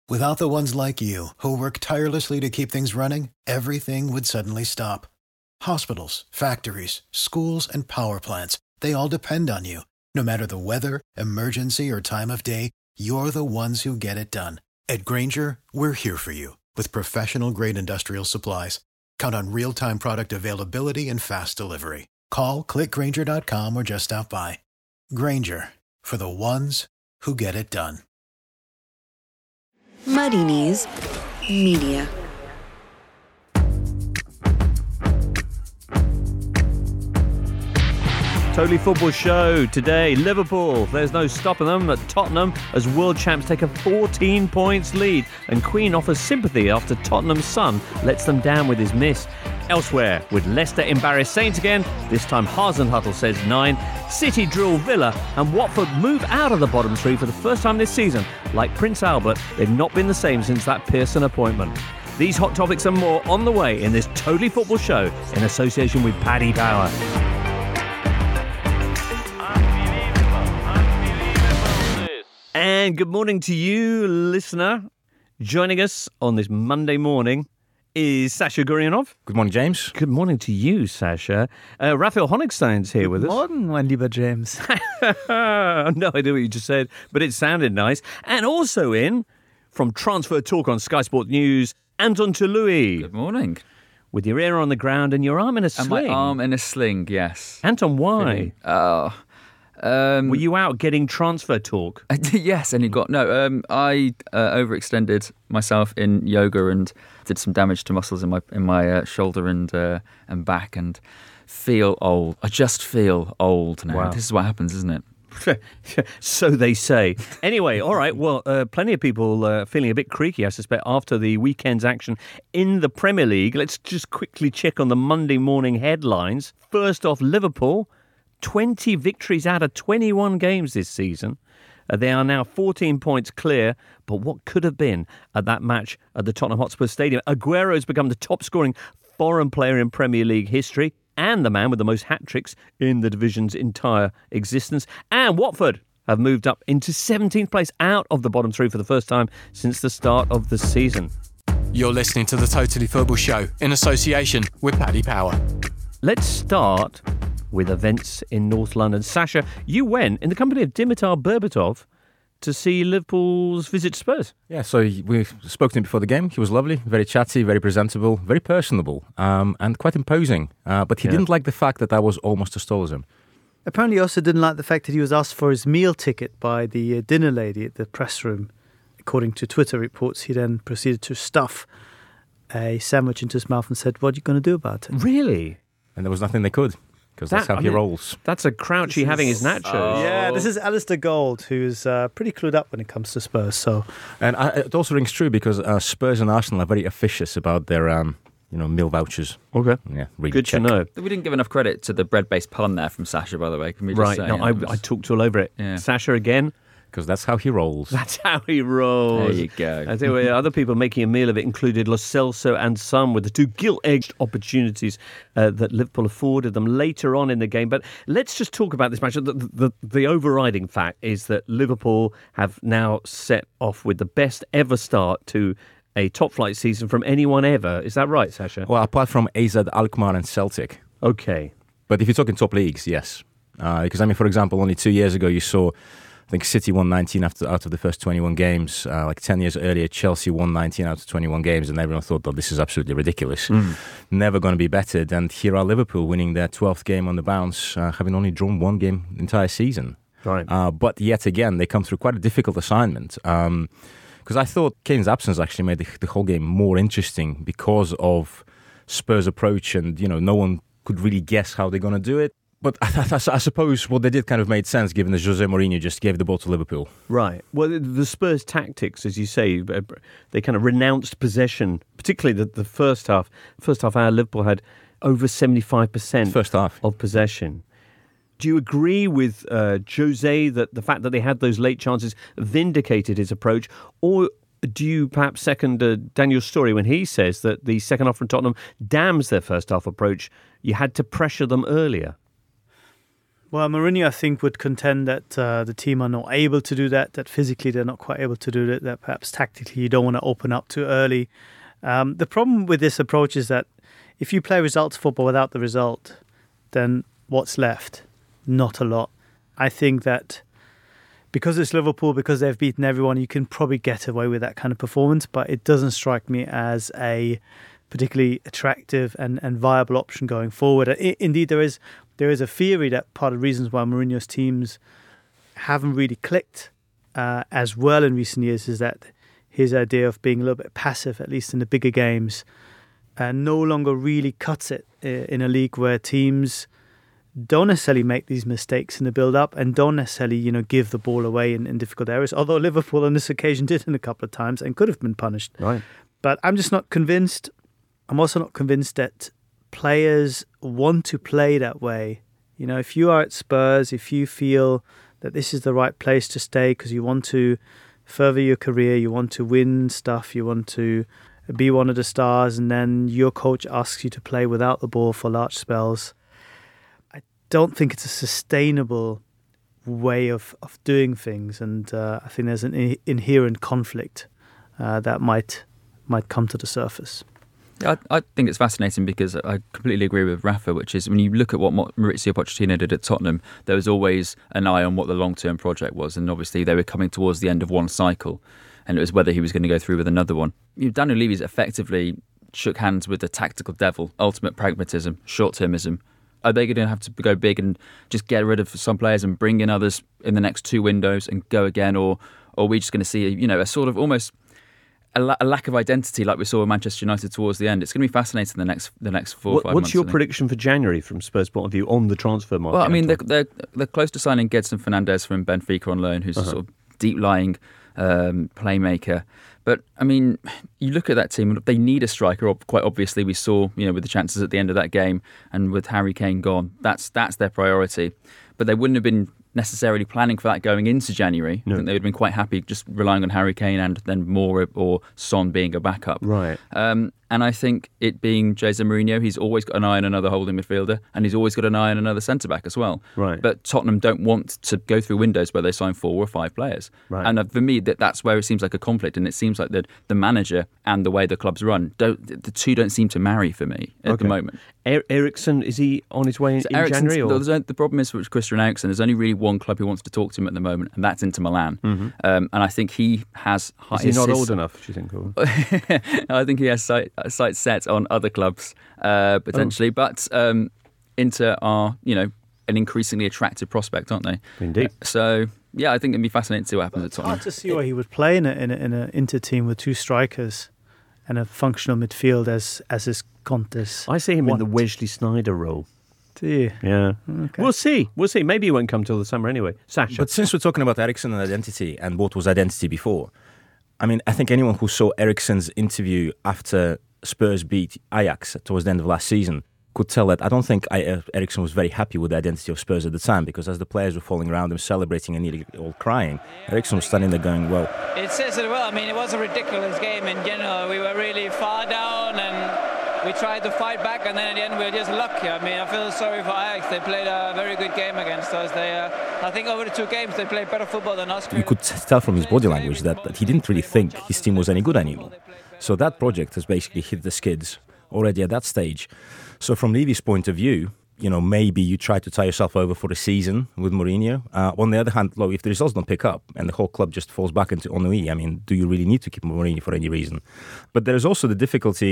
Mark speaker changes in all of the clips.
Speaker 1: Without the ones like you, who work tirelessly to keep things running, everything would suddenly stop. Hospitals, factories, schools, and power plants, they all depend on you. No matter the weather, emergency, or time of day, you're the ones who get it done. At Grainger, we're here for you with professional-grade industrial supplies. Count on real-time product availability and fast delivery. Call, click Grainger.com, or just stop by. Grainger, for the ones who get it done.
Speaker 2: Muddy Knees Media.
Speaker 3: Totally Football Show today. Liverpool, there's no stopping them at Tottenham as world champs take a 14 points lead, and Queen offers sympathy after Tottenham's son lets them down with his miss. Elsewhere, with Leicester embarrassed Saints again, this time Hasenhüttl says 9. City drill Villa, and Watford move out of the bottom three for the first time this season. Like Prince Albert, they've not been the same since that Pearson appointment. These hot topics and more on the way in this Totally Football Show in association with Paddy Power. And good morning to you, listener. Joining us on this Monday morning is Sasha Gurionov.
Speaker 4: Good morning, James.
Speaker 3: Good morning to you, Sasha. Raphael Honigstein's here with us.
Speaker 5: Good morning, mein lieber James.
Speaker 3: No idea what you just said, but it sounded nice. And also in, from Transfer Talk on Sky Sport News, Anton Tului.
Speaker 6: Good morning.
Speaker 3: With your ear on the ground and your arm in a sling.
Speaker 6: And my arm in a sling, yes.
Speaker 3: Anton, why?
Speaker 6: Really?
Speaker 3: Were you out getting transfer talk?
Speaker 6: Yes, and I overextended myself in yoga and did some damage to muscles in my shoulder and back, and feel old. I just feel old now.
Speaker 3: Wow.
Speaker 6: This is what happens, isn't it?
Speaker 3: So they say. Anyway, all right. Well, plenty of people feeling a bit creaky, I suspect, after the weekend's action in the Premier League. Let's just quickly check on the Monday morning headlines. First off, Liverpool. 20 victories out of 21 games this season. They are now 14 points clear, but what could have been at that match at the Tottenham Hotspur Stadium? Aguero has become the top-scoring foreign player in Premier League history and the man with the most hat-tricks in the division's entire existence. And Watford have moved up into 17th place out of the bottom three for the first time since the start of the season.
Speaker 7: You're listening to the Totally Football Show in association with Paddy Power.
Speaker 3: Let's start with events in North London. Sasha, you went in the company of Dimitar Berbatov to see Liverpool's visit to Spurs.
Speaker 4: Yeah, so we spoke to him before the game. He was lovely, very chatty, very presentable, very personable, and quite imposing. But he didn't like the fact that I was almost as tall as him.
Speaker 5: Apparently he also didn't like the fact that he was asked for his meal ticket by the dinner lady at the press room. According to Twitter reports, he then proceeded to stuff a sandwich into his mouth and said, "What are you going to do about it?"
Speaker 3: Really?
Speaker 4: And there was nothing they could, because that's how he rolls.
Speaker 3: That's a Crouchy having his nachos.
Speaker 5: Yeah, this is Alistair Gold, who's pretty clued up when it comes to Spurs. So,
Speaker 4: And it also rings true because Spurs and Arsenal are very officious about their meal vouchers.
Speaker 3: Okay.
Speaker 4: Yeah, really
Speaker 3: Good
Speaker 4: check.
Speaker 3: to know.
Speaker 6: We didn't give enough credit to the bread-based pun there from Sasha, by the way. Can we just
Speaker 3: Right.
Speaker 6: say?
Speaker 3: No, I talked all over it.
Speaker 6: Yeah.
Speaker 3: Sasha again.
Speaker 4: Because that's how he rolls.
Speaker 3: That's how he rolls.
Speaker 6: There you go.
Speaker 3: I think other people making a meal of it included Lo Celso and Son, with the two gilt-edged opportunities that Liverpool afforded them later on in the game. But let's just talk about this match. The overriding fact is that Liverpool have now set off with the best ever start to a top-flight season from anyone ever. Is that right, Sasha?
Speaker 4: Well, apart from AZ Alkmaar and Celtic.
Speaker 3: Okay.
Speaker 4: But if you're talking top leagues, yes. Because, for example, only 2 years ago you saw, I think City won 19 out of the first 21 games. Like 10 years earlier, Chelsea won 19 out of 21 games, and everyone thought, this is absolutely ridiculous. Never going to be bettered. And here are Liverpool winning their 12th game on the bounce, having only drawn one game the entire season.
Speaker 3: Right.
Speaker 4: But yet again, they come through quite a difficult assignment. Because I thought Kane's absence actually made the whole game more interesting because of Spurs' approach, and no one could really guess how they're going to do it. But I suppose what they did kind of made sense, given that Jose Mourinho just gave the ball to Liverpool.
Speaker 3: Right. Well, the Spurs' tactics, as you say, they kind of renounced possession, particularly the first half. First half hour, Liverpool had over 75%
Speaker 4: First half
Speaker 3: of possession. Do you agree with Jose that the fact that they had those late chances vindicated his approach, or do you perhaps second Daniel's story when he says that the second half from Tottenham damns their first half approach? You had to pressure them earlier.
Speaker 5: Well, Mourinho, I think, would contend that the team are not able to do that physically they're not quite able to do that perhaps tactically you don't want to open up too early. The problem with this approach is that if you play results football without the result, then what's left? Not a lot. I think that because it's Liverpool, because they've beaten everyone, you can probably get away with that kind of performance, but it doesn't strike me as a particularly attractive and viable option going forward. Indeed, there is a theory that part of the reasons why Mourinho's teams haven't really clicked as well in recent years is that his idea of being a little bit passive, at least in the bigger games, no longer really cuts it in a league where teams don't necessarily make these mistakes in the build-up and don't necessarily, give the ball away in difficult areas, although Liverpool on this occasion did in a couple of times and could have been punished.
Speaker 3: Right.
Speaker 5: But I'm just not convinced. I'm also not convinced that players want to play that way. If you are at Spurs, if you feel that this is the right place to stay because you want to further your career, you want to win stuff, you want to be one of the stars, and then your coach asks you to play without the ball for large spells, I don't think it's a sustainable way of doing things. And I think there's an inherent conflict that might come to the surface.
Speaker 6: Yeah, I think it's fascinating because I completely agree with Rafa, which is when you look at what Maurizio Pochettino did at Tottenham, there was always an eye on what the long-term project was. And obviously they were coming towards the end of one cycle and it was whether he was going to go through with another one. Daniel Levy's effectively shook hands with the tactical devil, ultimate pragmatism, short-termism. Are they going to have to go big and just get rid of some players and bring in others in the next two windows and go again? Or are we just going to see a sort of almost a lack of identity like we saw with Manchester United towards the end? It's going to be fascinating the next 4 or 5 months.
Speaker 3: What's your prediction for January from Spurs' point of view on the transfer market?
Speaker 6: Well, I mean, they're close to signing Gedson Fernandes from Benfica on loan, who's a sort of deep-lying playmaker. But, I mean, you look at that team, they need a striker. Quite obviously, we saw, with the chances at the end of that game and with Harry Kane gone, that's their priority. But they wouldn't have been necessarily planning for that going into January. No. I think they would have been quite happy just relying on Harry Kane and then Moura or Son being a backup.
Speaker 3: Right.
Speaker 6: And I think it being Jose Mourinho, he's always got an eye on another holding midfielder and he's always got an eye on another centre-back as well.
Speaker 3: Right.
Speaker 6: But Tottenham don't want to go through windows where they sign 4 or 5 players.
Speaker 3: Right.
Speaker 6: And for me, that's where it seems like a conflict, and it seems like the manager and the way the clubs run, the two don't seem to marry for me at the moment.
Speaker 3: Eriksen, is he on his way in January? Or?
Speaker 6: The problem is with Christian Eriksen, there's only really one club who wants to talk to him at the moment, and that's Inter Milan. Mm-hmm. And I think he has...
Speaker 3: Is he not old enough, do you think? Or?
Speaker 6: I think he has sights set on other clubs, potentially. But Inter are, an increasingly attractive prospect, aren't they?
Speaker 3: Indeed.
Speaker 6: So, yeah, I think it'd be fascinating to see what happens at Tottenham.
Speaker 5: It's hard to see why he would play in an Inter team with 2 strikers and a functional midfield as is Conte's.
Speaker 3: I see him in the Wesley Sneijder role.
Speaker 5: Do you?
Speaker 3: Yeah.
Speaker 5: Okay.
Speaker 3: We'll see. Maybe he won't come till the summer anyway. Sasha.
Speaker 4: But since we're talking about Eriksen and identity and what was identity before, I mean, I think anyone who saw Eriksen's interview after Spurs beat Ajax towards the end of last season could tell that I don't think Eriksen was very happy with the identity of Spurs at the time, because as the players were falling around him, celebrating and nearly all crying, Eriksen was standing there going, well...
Speaker 8: It says it well. I mean, it was a ridiculous game in general. We were really far down and we tried to fight back, and then at the end we were just lucky. I mean, I feel sorry for Ajax. They played a very good game against us. I think over the 2 games they played better football than us.
Speaker 4: You could tell from his body language that he didn't really think his team was any good anymore. So that project has basically hit the skids already at that stage. So from Levy's point of view, maybe you try to tie yourself over for a season with Mourinho. On the other hand, if the results don't pick up and the whole club just falls back into ennui, I mean, do you really need to keep Mourinho for any reason? But there is also the difficulty...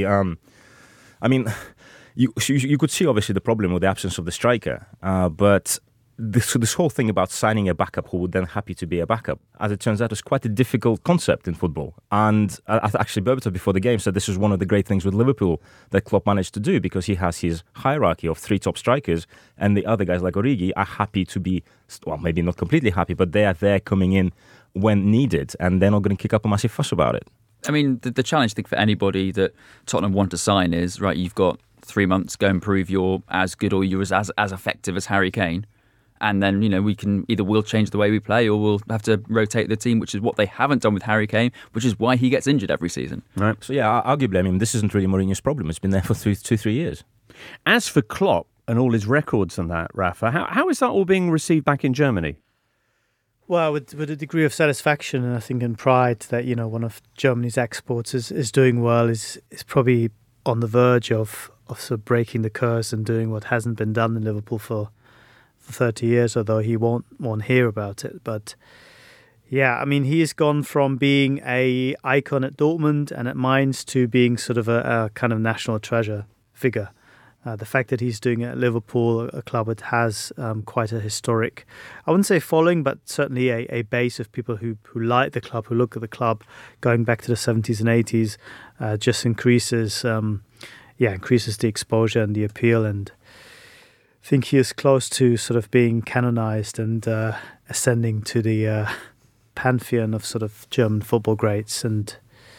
Speaker 4: you could see obviously the problem with the absence of the striker, but this whole thing about signing a backup who would then happy to be a backup, as it turns out, is quite a difficult concept in football. And actually, Berbatov before the game said this is one of the great things with Liverpool that Klopp managed to do, because he has his hierarchy of 3 top strikers, and the other guys like Origi are happy to be, well, maybe not completely happy, but they are there coming in when needed, and they're not going to kick up a massive fuss about it.
Speaker 6: I mean, the challenge, I think, for anybody that Tottenham want to sign is, right, you've got 3 months, go and prove you're as good or you're as effective as Harry Kane. And then, we'll change the way we play, or we'll have to rotate the team, which is what they haven't done with Harry Kane, which is why he gets injured every season.
Speaker 4: Right. So, yeah, arguably, this isn't really Mourinho's problem. It's been there for 2-3 years.
Speaker 3: As for Klopp, and all his records and that, Rafa. How is that all being received back in Germany?
Speaker 5: Well, with a degree of satisfaction, and I think in pride that, you know, one of Germany's exports is doing well, is probably on the verge of sort of breaking the curse and doing what hasn't been done in Liverpool for 30 years, although he won't hear about it. But yeah, I mean, he's gone from being a icon at Dortmund and at Mainz to being sort of a kind of national treasure figure. The fact that he's doing it at Liverpool, a club that has quite a historic, I wouldn't say following, but certainly a base of people who like the club, who look at the club going back to the 70s and 80s, just increases the exposure and the appeal. And I think he is close to sort of being canonized and ascending to the pantheon of sort of German football greats. And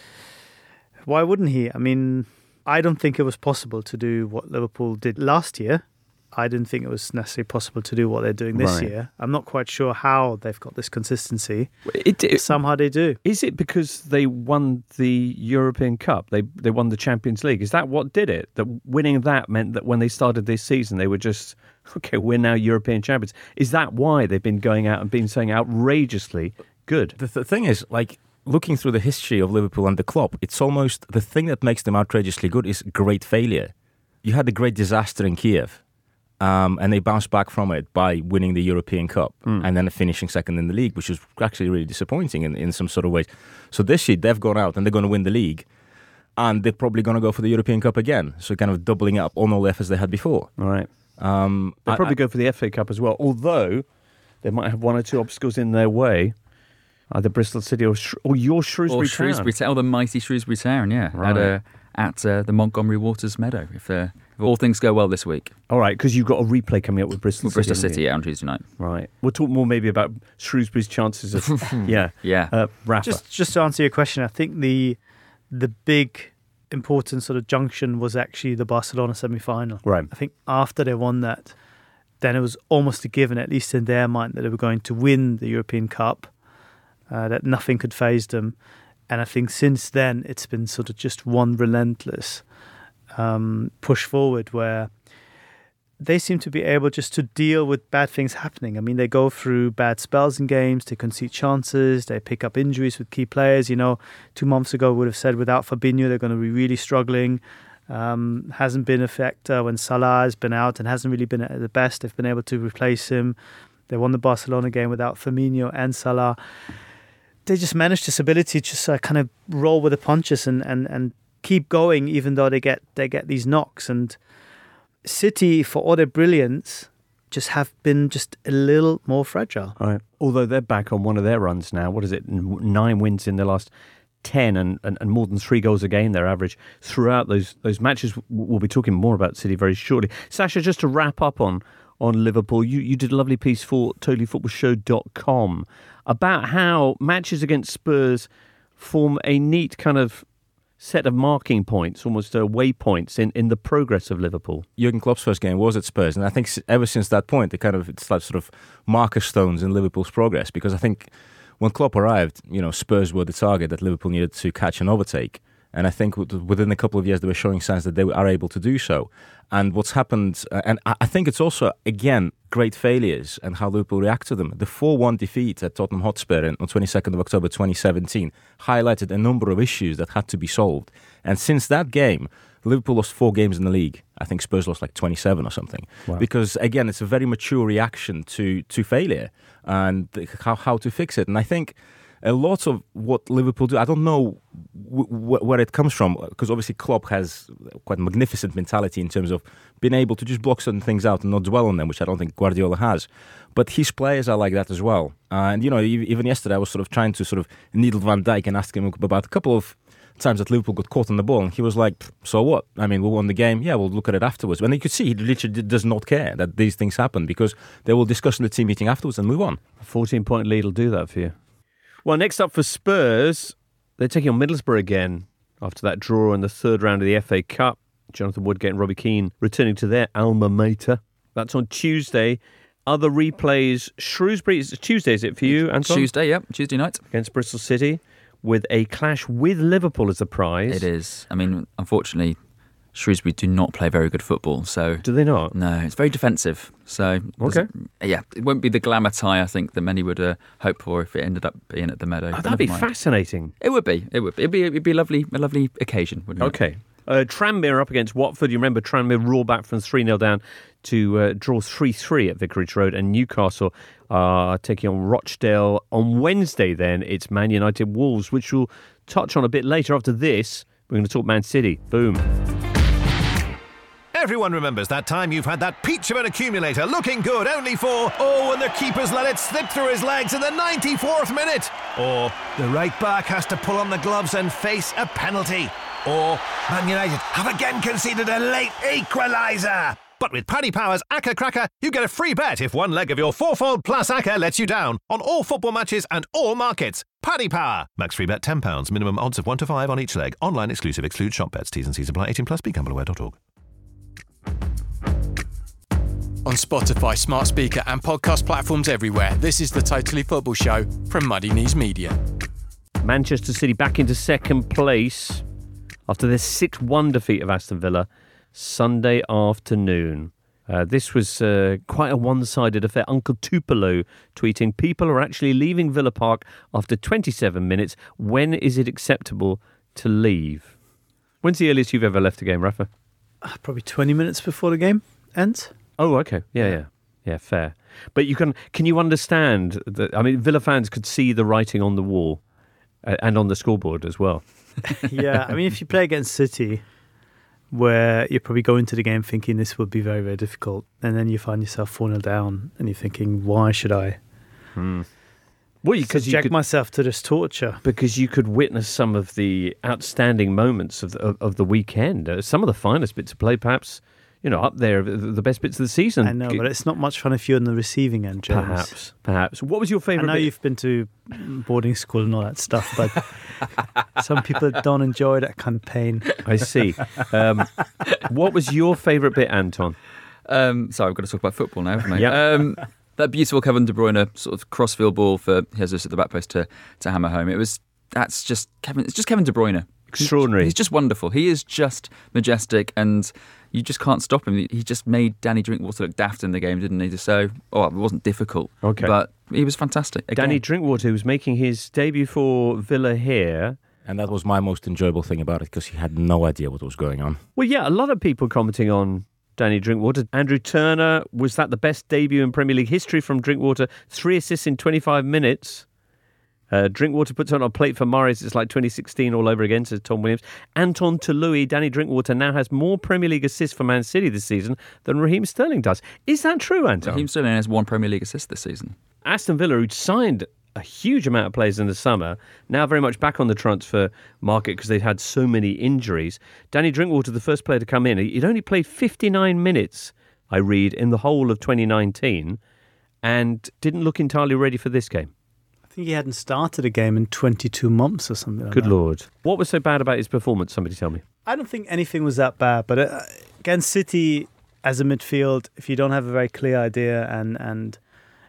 Speaker 5: why wouldn't he? I mean, I don't think it was possible to do what Liverpool did last year. I didn't think it was necessarily possible to do what they're doing this year. I'm not quite sure how they've got this consistency. Somehow they do.
Speaker 3: Is it because they won the European Cup? They won the Champions League. Is that what did it? That winning that meant that when they started this season, they were just, okay, we're now European champions. Is that why they've been going out and been saying outrageously good?
Speaker 4: The thing is, like, looking through the history of Liverpool and the club, it's almost the thing that makes them outrageously good is great failure. You had a great disaster in Kiev, and they bounced back from it by winning the European Cup and then finishing second in the league, which was actually really disappointing in some sort of ways. So this year, they've gone out and they're going to win the league, and they're probably going to go for the European Cup again. So kind of doubling up on all the efforts they had before.
Speaker 3: All right. They'll probably go for the FA Cup as well, although they might have one or two obstacles in their way. Either Bristol City or your Shrewsbury Town.
Speaker 6: Or the mighty Shrewsbury Town, yeah.
Speaker 3: Right.
Speaker 6: At the Montgomery Waters Meadow, if all things go well this week.
Speaker 3: All right, because you've got a replay coming up with Bristol City.
Speaker 6: Bristol City, on Tuesday night.
Speaker 3: Right. We'll talk more maybe about Shrewsbury's chances of... Rafa.
Speaker 5: Just to answer your question, I think the big important sort of junction was actually the Barcelona semi-final.
Speaker 3: Right.
Speaker 5: I think after they won that, then it was almost a given, at least in their mind, that they were going to win the European Cup. That nothing could faze them. And I think since then, it's been sort of just one relentless push forward where they seem to be able just to deal with bad things happening. I mean, they go through bad spells in games, they concede chances, they pick up injuries with key players. You know, 2 months ago, we would have said without Fabinho, they're going to be really struggling. Hasn't been a factor when Salah has been out and hasn't really been at the best. They've been able to replace him. They won the Barcelona game without Firmino and Salah. They just managed this ability to just kind of roll with the punches and keep going, even though they get these knocks. And City, for all their brilliance, just have been just a little more fragile.
Speaker 3: All right. Although they're back on one of their runs now. What is it? 9 wins in the last 10 and more than 3 goals a game, their average throughout those matches. We'll be talking more about City very shortly. Sasha, just to wrap up on Liverpool, you did a lovely piece for totallyfootballshow.com about how matches against Spurs form a neat kind of set of marking points, almost waypoints in the progress of Liverpool.
Speaker 4: Jurgen Klopp's first game was at Spurs, and I think ever since that point, it's like sort of marker stones in Liverpool's progress, because I think when Klopp arrived, you know, Spurs were the target that Liverpool needed to catch and overtake. And I think within a couple of years, they were showing signs that they are able to do so. And what's happened, and I think it's also, again, great failures and how Liverpool react to them. The 4-1 defeat at Tottenham Hotspur on 22nd of October 2017 highlighted a number of issues that had to be solved. And since that game, Liverpool lost 4 games in the league. I think Spurs lost like 27 or something. Wow. Because, again, it's a very mature reaction to failure and how to fix it. And I think a lot of what Liverpool do, I don't know where it comes from, because obviously Klopp has quite a magnificent mentality in terms of being able to just block certain things out and not dwell on them, which I don't think Guardiola has. But his players are like that as well. And, you know, even yesterday I was sort of trying to sort of needle Van Dijk and ask him about a couple of times that Liverpool got caught on the ball, and he was like, so what? I mean, we won the game. Yeah, we'll look at it afterwards. And you could see he literally does not care that these things happen, because they will discuss in the team meeting afterwards and move on.
Speaker 3: A 14-point lead will do that for you. Well, next up for Spurs, they're taking on Middlesbrough again after that draw in the third round of the FA Cup. Jonathan Woodgate and Robbie Keane returning to their alma mater. That's on Tuesday. Other replays, Shrewsbury, it's Tuesday, is it for you, Anton?
Speaker 6: Tuesday, yeah, Tuesday night.
Speaker 3: Against Bristol City, with a clash with Liverpool as the prize.
Speaker 6: It is. I mean, unfortunately, Shrewsbury do not play very good football. So
Speaker 3: Do they not?
Speaker 6: no, it's very defensive. So
Speaker 3: Okay.
Speaker 6: it won't be the glamour tie I think that many would hope for if it ended up being at the Meadow.
Speaker 3: Oh,
Speaker 6: But
Speaker 3: that'd be
Speaker 6: never mind.
Speaker 3: fascinating.
Speaker 6: It would be. It'd be a lovely occasion, wouldn't it?
Speaker 3: Okay. Tranmere up against Watford. You remember Tranmere roar back from 3-0 down to draw 3-3 at Vicarage Road, and Newcastle are taking on Rochdale on Wednesday. Then it's Man United Wolves, which we'll touch on a bit later. After this, we're going to talk Man City. Boom.
Speaker 9: Everyone remembers that time you've had that peach of an accumulator looking good only for, and the keeper's let it slip through his legs in the 94th minute. Or the right back has to pull on the gloves and face a penalty. Or Man United have again conceded a late equaliser. But with Paddy Power's Acca Cracker, you get a free bet if one leg of your fourfold plus Acca lets you down on all football matches and all markets. Paddy Power. Max free bet £10. Minimum odds of 1 to 5 on each leg. Online exclusive. Excludes shop bets. T's and C's apply. 18 plus. BeGambleAware.org.
Speaker 7: On Spotify, smart speaker and podcast platforms everywhere, this is the Totally Football Show from Muddy Knees Media.
Speaker 3: Manchester City back into second place after their 6-1 defeat of Aston Villa Sunday afternoon. This was quite a one-sided affair. Uncle Tupelo tweeting, "People are actually leaving Villa Park after 27 minutes. When is it acceptable to leave?" When's the earliest you've ever left a game, Rafa?
Speaker 5: Probably 20 minutes before the game ends.
Speaker 3: Oh, okay. Yeah, fair. But can you understand that? I mean, Villa fans could see the writing on the wall and on the scoreboard as well.
Speaker 5: Yeah, I mean, if you play against City, where you probably go into the game thinking this will be very, very difficult, and then you find yourself 4-0 down, and you're thinking, why should I
Speaker 3: Well, because
Speaker 5: subject myself to this torture?
Speaker 3: Because you could witness some of the outstanding moments of the weekend. Some of the finest bits of play, perhaps, up there, the best bits of the season.
Speaker 5: I know, but it's not much fun if you're on the receiving end, James.
Speaker 3: Perhaps. What was your favourite
Speaker 5: I know
Speaker 3: bit?
Speaker 5: you've been to boarding school and all that stuff, but some people don't enjoy that kind of pain.
Speaker 3: I see. What was your favourite bit, Anton?
Speaker 6: Sorry, I've got to talk about football now, haven't I?
Speaker 3: Yep.
Speaker 6: That beautiful Kevin De Bruyne sort of crossfield ball for Jesus at the back post to hammer home. It's just Kevin De Bruyne.
Speaker 3: Extraordinary.
Speaker 6: He's just wonderful. He is just majestic, and you just can't stop him. He just made Danny Drinkwater look daft in the game, didn't he? So, it wasn't difficult.
Speaker 3: Okay.
Speaker 6: But he was fantastic. Again.
Speaker 3: Danny Drinkwater, who was making his debut for Villa here.
Speaker 4: And that was my most enjoyable thing about it, because he had no idea what was going on.
Speaker 3: Well, yeah, a lot of people commenting on Danny Drinkwater. Andrew Turner, was that the best debut in Premier League history from Drinkwater? 3 assists in 25 minutes. Drinkwater puts on a plate for Morris. It's like 2016 all over again, says Tom Williams. Anton Tolui, Danny Drinkwater now has more Premier League assists for Man City this season than Raheem Sterling does. Is that true, Anton?
Speaker 6: Raheem Sterling has 1 Premier League assist this season.
Speaker 3: Aston Villa, who'd signed a huge amount of players in the summer, now very much back on the transfer market because they'd had so many injuries. Danny Drinkwater, the first player to come in, he'd only played 59 minutes, I read, in the whole of 2019 and didn't look entirely ready for this game.
Speaker 5: I think he hadn't started a game in 22 months or something like
Speaker 3: Good
Speaker 5: that.
Speaker 3: Lord. What was so bad about his performance? Somebody tell me.
Speaker 5: I don't think anything was that bad, but against City as a midfield, if you don't have a very clear idea and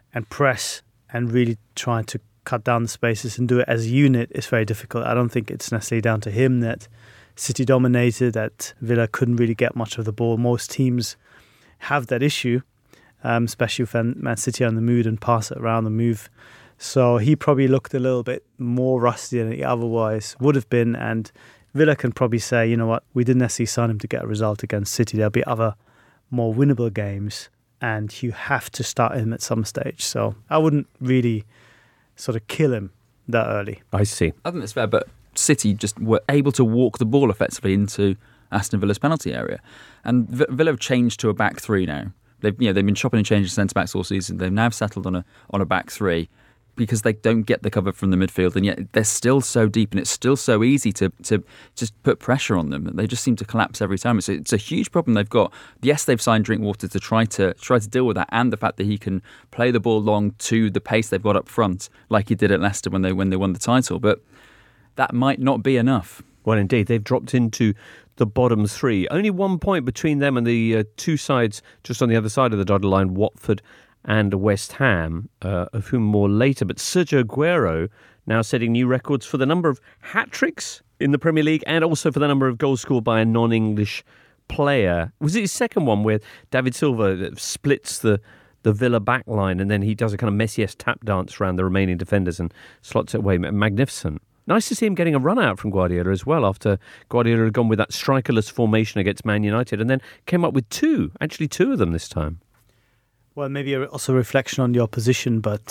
Speaker 5: press and really try to cut down the spaces and do it as a unit, it's very difficult. I don't think it's necessarily down to him that City dominated, that Villa couldn't really get much of the ball. Most teams have that issue, especially when Man City are on the move and pass it around the move. So he probably looked a little bit more rusty than he otherwise would have been. And Villa can probably say, you know what, we didn't necessarily sign him to get a result against City. There'll be other more winnable games, and you have to start him at some stage. So I wouldn't really sort of kill him that early.
Speaker 3: I see.
Speaker 6: I think that's fair, but City just were able to walk the ball effectively into Aston Villa's penalty area. And Villa have changed to a back three now. They've been chopping and changing centre-backs all season. They've now settled on a back three, because they don't get the cover from the midfield, and yet they're still so deep, and it's still so easy to just put pressure on them. They just seem to collapse every time. It's a huge problem they've got. Yes, they've signed Drinkwater to try to deal with that, and the fact that he can play the ball long to the pace they've got up front, like he did at Leicester when they won the title. But that might not be enough.
Speaker 3: Well, indeed, they've dropped into the bottom three. Only 1 point between them and the two sides just on the other side of the dotted line, Watford and West Ham, of whom more later. But Sergio Aguero now setting new records for the number of hat-tricks in the Premier League and also for the number of goals scored by a non-English player. Was it his second one where David Silva splits the Villa back line and then he does a kind of Messier tap dance around the remaining defenders and slots it away? Magnificent. Nice to see him getting a run out from Guardiola as well after Guardiola had gone with that strikerless formation against Man United and then came up with two of them this time.
Speaker 5: Well, maybe also a reflection on the opposition, but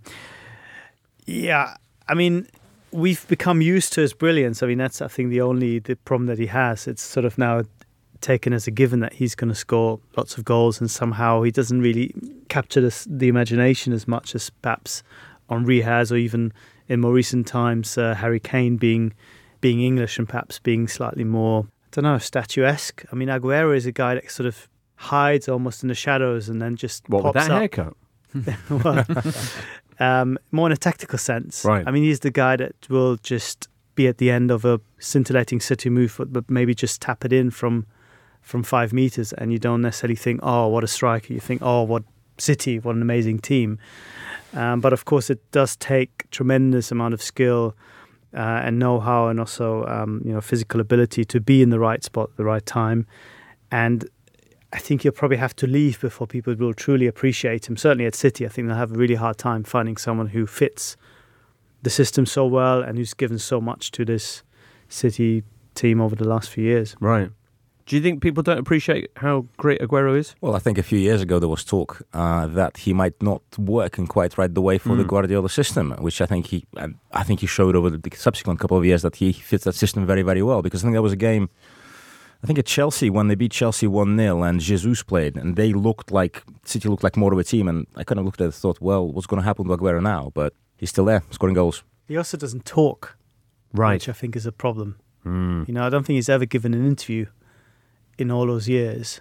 Speaker 5: yeah, I mean, we've become used to his brilliance. I mean, that's, I think, the problem that he has. It's sort of now taken as a given that he's going to score lots of goals, and somehow he doesn't really capture the imagination as much as perhaps Henry has, or even in more recent times, Harry Kane being English and perhaps being slightly more, I don't know, statuesque. I mean, Aguero is a guy that sort of hides almost in the shadows and then just pops
Speaker 3: with that
Speaker 5: up.
Speaker 3: haircut?
Speaker 5: Well, more in a tactical sense.
Speaker 3: Right.
Speaker 5: I mean, he's the guy that will just be at the end of a scintillating City move, but maybe just tap it in from 5 meters, and you don't necessarily think, oh, what a striker. You think, oh, what City, what an amazing team. But of course, it does take tremendous amount of skill and know-how, and also physical ability to be in the right spot at the right time. And I think you'll probably have to leave before people will truly appreciate him. Certainly at City, I think they'll have a really hard time finding someone who fits the system so well and who's given so much to this City team over the last few years.
Speaker 3: Right. Do you think people don't appreciate how great Aguero is?
Speaker 4: Well, I think a few years ago there was talk that he might not work in quite right the way for the Guardiola system, which I think he showed over the subsequent couple of years that he fits that system very, very well. Because I think there was a game, I think at Chelsea, when they beat Chelsea 1-0 and Jesus played, and City looked like more of a team, and I kind of looked at it and thought, well, what's going to happen to Aguero now? But he's still there, scoring goals.
Speaker 5: He also doesn't talk,
Speaker 3: right?
Speaker 5: Which I think is a problem. I don't think he's ever given an interview in all those years.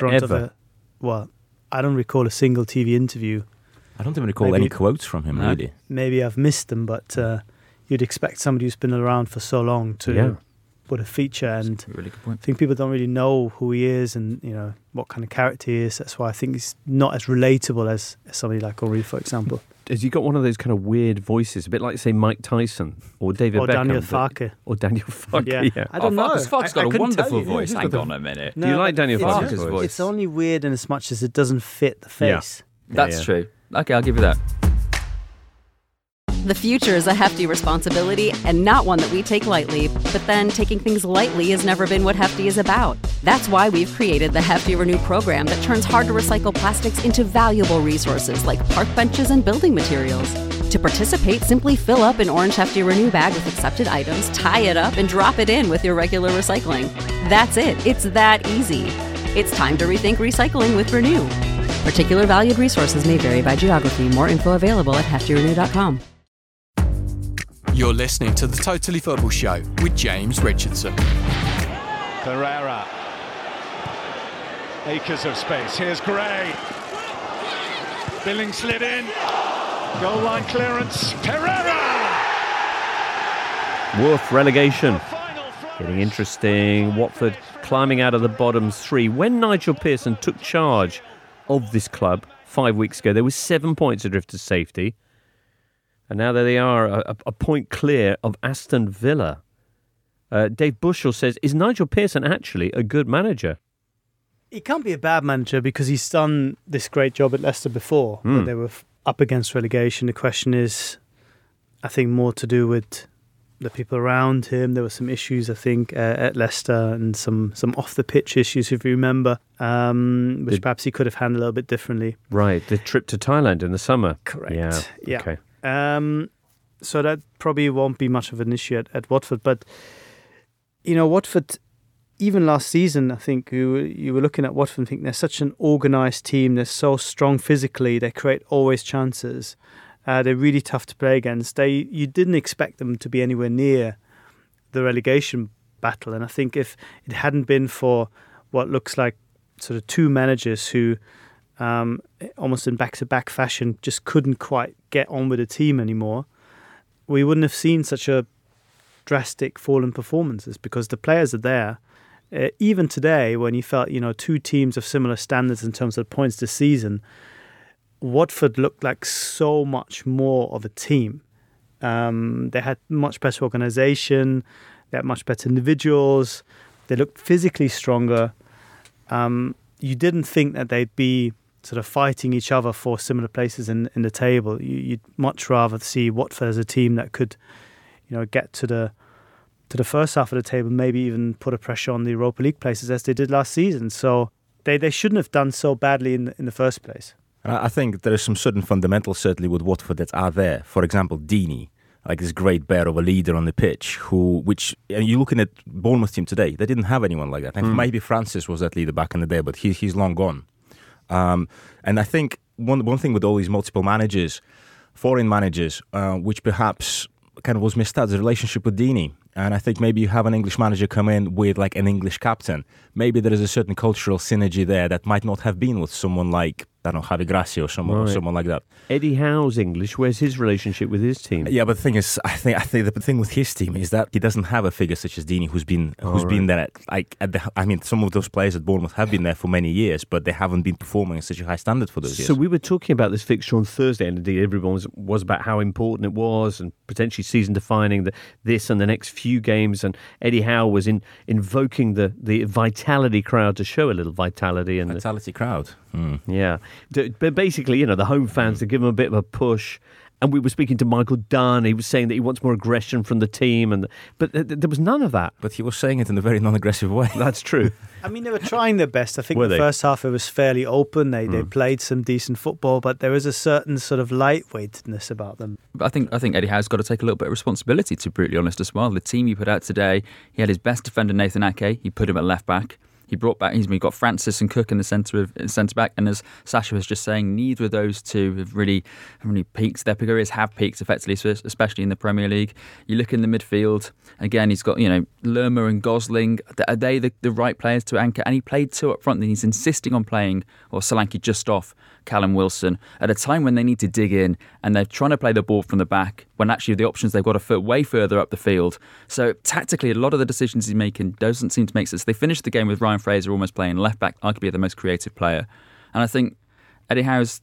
Speaker 5: I don't recall a single TV interview. I
Speaker 4: don't even recall any quotes from him, really.
Speaker 5: Maybe I've missed them, but you'd expect somebody who's been around for so long to put a feature, and
Speaker 6: really good point.
Speaker 5: I think people don't really know who he is and what kind of character he is. That's why I think he's not as relatable as somebody like Henry, for example.
Speaker 3: Has he got one of those kind of weird voices, a bit like, say, Mike Tyson or David Beckham?
Speaker 5: Daniel Farke.
Speaker 3: Or Daniel Farke, yeah.
Speaker 5: I don't know.
Speaker 6: Farke's got a wonderful voice. Hang on a minute.
Speaker 3: Do you like Daniel Farke's voice?
Speaker 5: It's only weird in as much as it doesn't fit the face.
Speaker 6: Yeah. That's true. Okay, I'll give you that.
Speaker 2: The future is a hefty responsibility and not one that we take lightly. But then taking things lightly has never been what Hefty is about. That's why we've created the Hefty Renew program that turns hard-to-recycle plastics into valuable resources like park benches and building materials. To participate, simply fill up an orange Hefty Renew bag with accepted items, tie it up, and drop it in with your regular recycling. That's it. It's that easy. It's time to rethink recycling with Renew. Particular valued resources may vary by geography. More info available at heftyrenew.com.
Speaker 7: You're listening to The Totally Football Show with James Richardson.
Speaker 10: Pereira. Acres of space. Here's Gray. Billing slid in. Goal line clearance. Pereira!
Speaker 3: Wolf relegation. Getting interesting. Watford climbing out of the bottom three. When Nigel Pearson took charge of this club 5 weeks ago, there was 7 points adrift to safety. And now there they are, a point clear of Aston Villa. Dave Bushell says, is Nigel Pearson actually a good manager?
Speaker 5: He can't be a bad manager because he's done this great job at Leicester before, when they were up against relegation. The question is, I think, more to do with the people around him. There were some issues, I think, at Leicester, and some off-the-pitch issues, if you remember, which perhaps he could have handled a little bit differently.
Speaker 3: Right, the trip to Thailand in the summer.
Speaker 5: Correct. Yeah.
Speaker 3: Okay.
Speaker 5: So that probably won't be much of an issue at Watford. But, Watford, even last season, I think you were looking at Watford and think they're such an organised team. They're so strong physically. They create always chances. They're really tough to play against. You didn't expect them to be anywhere near the relegation battle. And I think if it hadn't been for what looks like sort of two managers who almost in back-to-back fashion just couldn't quite get on with the team anymore, we wouldn't have seen such a drastic fall in performances, because the players are there. Even today, when you felt, two teams of similar standards in terms of points this season, Watford looked like so much more of a team. They had much better organisation, they had much better individuals, they looked physically stronger. you didn't think that they'd be sort of fighting each other for similar places in the table. You'd much rather see Watford as a team that could, get to the first half of the table, maybe even put a pressure on the Europa League places as they did last season. So they shouldn't have done so badly in the first place.
Speaker 4: I think there are some certain fundamentals certainly with Watford that are there. For example, Deeney, like this great bear of a leader on the pitch, which you're looking at Bournemouth team today, they didn't have anyone like that. And maybe Francis was that leader back in the day, but he's long gone. And I think one thing with all these multiple managers, foreign managers, which perhaps kind of was missed out, is the relationship with Deeney. And I think maybe you have an English manager come in with like an English captain. Maybe there is a certain cultural synergy there that might not have been with someone like, I don't know, Javi Gracia or someone like that.
Speaker 3: Eddie Howe's English. Where's his relationship with his team?
Speaker 4: Yeah, but the thing is, I think the thing with his team is that he doesn't have a figure such as Deeney, who's been there. Some of those players at Bournemouth have been there for many years, but they haven't been performing at such a high standard for those years.
Speaker 3: So we were talking about this fixture on Thursday, and indeed everyone was about how important it was, and potentially season defining this and the next few games. And Eddie Howe was invoking the Vitality crowd to show a little vitality and
Speaker 4: Vitality crowd.
Speaker 3: Yeah, but basically, the home fans to give them a bit of a push. And we were speaking to Michael Dunn. He was saying that he wants more aggression from the team, but there was none of that.
Speaker 4: But he was saying it in a very non-aggressive way.
Speaker 3: That's true.
Speaker 5: I mean, they were trying their best. I think the first half it was fairly open. They played some decent football, but there is a certain sort of lightweightness about them.
Speaker 6: But I think Eddie Howe's got to take a little bit of responsibility, to be brutally honest as well. The team he put out today, he had his best defender Nathan Ake. He put him at left back. He brought back. He's got Francis and Cook in the centre back, and as Sasha was just saying, neither of those two have really peaked. Their careers have peaked effectively, especially in the Premier League. You look in the midfield again. He's got Lerma and Gosling. Are they the right players to anchor? And he played two up front. And he's insisting on playing Solanke just off Callum Wilson at a time when they need to dig in, and they're trying to play the ball from the back when actually the options they've got are way further up the field. So tactically, a lot of the decisions he's making doesn't seem to make sense. They finished the game with Ryan Fraser almost playing left back, arguably the most creative player. And I think Eddie Howe's,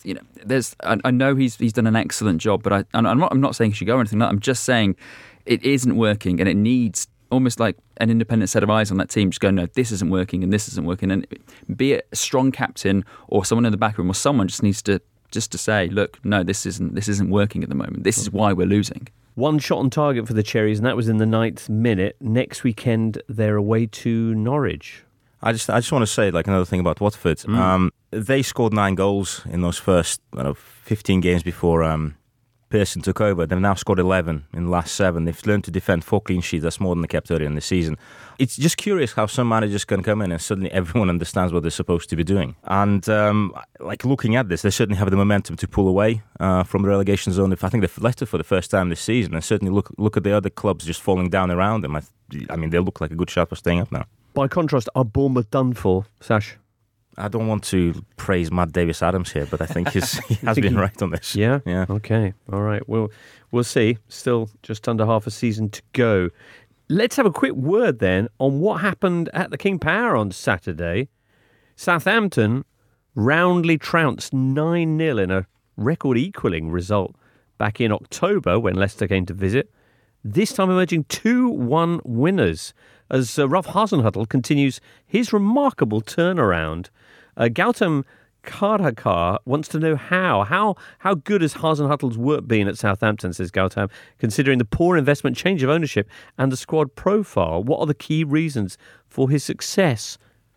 Speaker 6: I know he's done an excellent job, but I'm not saying he should go or anything. I'm just saying it isn't working, and it needs almost like an independent set of eyes on that team, just going, no, this isn't working and this isn't working. And be it a strong captain or someone in the back room, or someone just needs to say, look, no, this isn't working at the moment. This is why we're losing.
Speaker 3: One shot on target for the Cherries, and that was in the 9th minute. Next weekend, they're away to Norwich.
Speaker 4: I just want to say another thing about Watford. They scored 9 goals in those first 15 games before Pearson took over. They've now scored 11 in the last 7. They've learned to defend 4 clean sheets. That's more than they kept earlier in the season. It's just curious how some managers can come in and suddenly everyone understands what they're supposed to be doing. And looking at this, they certainly have the momentum to pull away from the relegation zone. I think they've left it for the first time this season. And certainly look at the other clubs just falling down around them. I mean, they look like a good shot for staying up now.
Speaker 3: By contrast, are Bournemouth done for, Sash?
Speaker 4: I don't want to praise Matt Davis-Adams here, but I think he has been right on this.
Speaker 3: Yeah?
Speaker 4: Yeah.
Speaker 3: Okay. All right. Well, we'll see. Still just under half a season to go. Let's have a quick word then on what happened at the King Power on Saturday. Southampton roundly trounced 9-0 in a record-equalling result back in October when Leicester came to visit. This time emerging 2-1 winners as Ralph Hasenhüttl continues his remarkable turnaround. Gautam Kardhakar wants to know how good has Hasenhüttl's work been at Southampton, says Gautam, considering the poor investment, change of ownership and the squad profile. What are the key reasons for his success?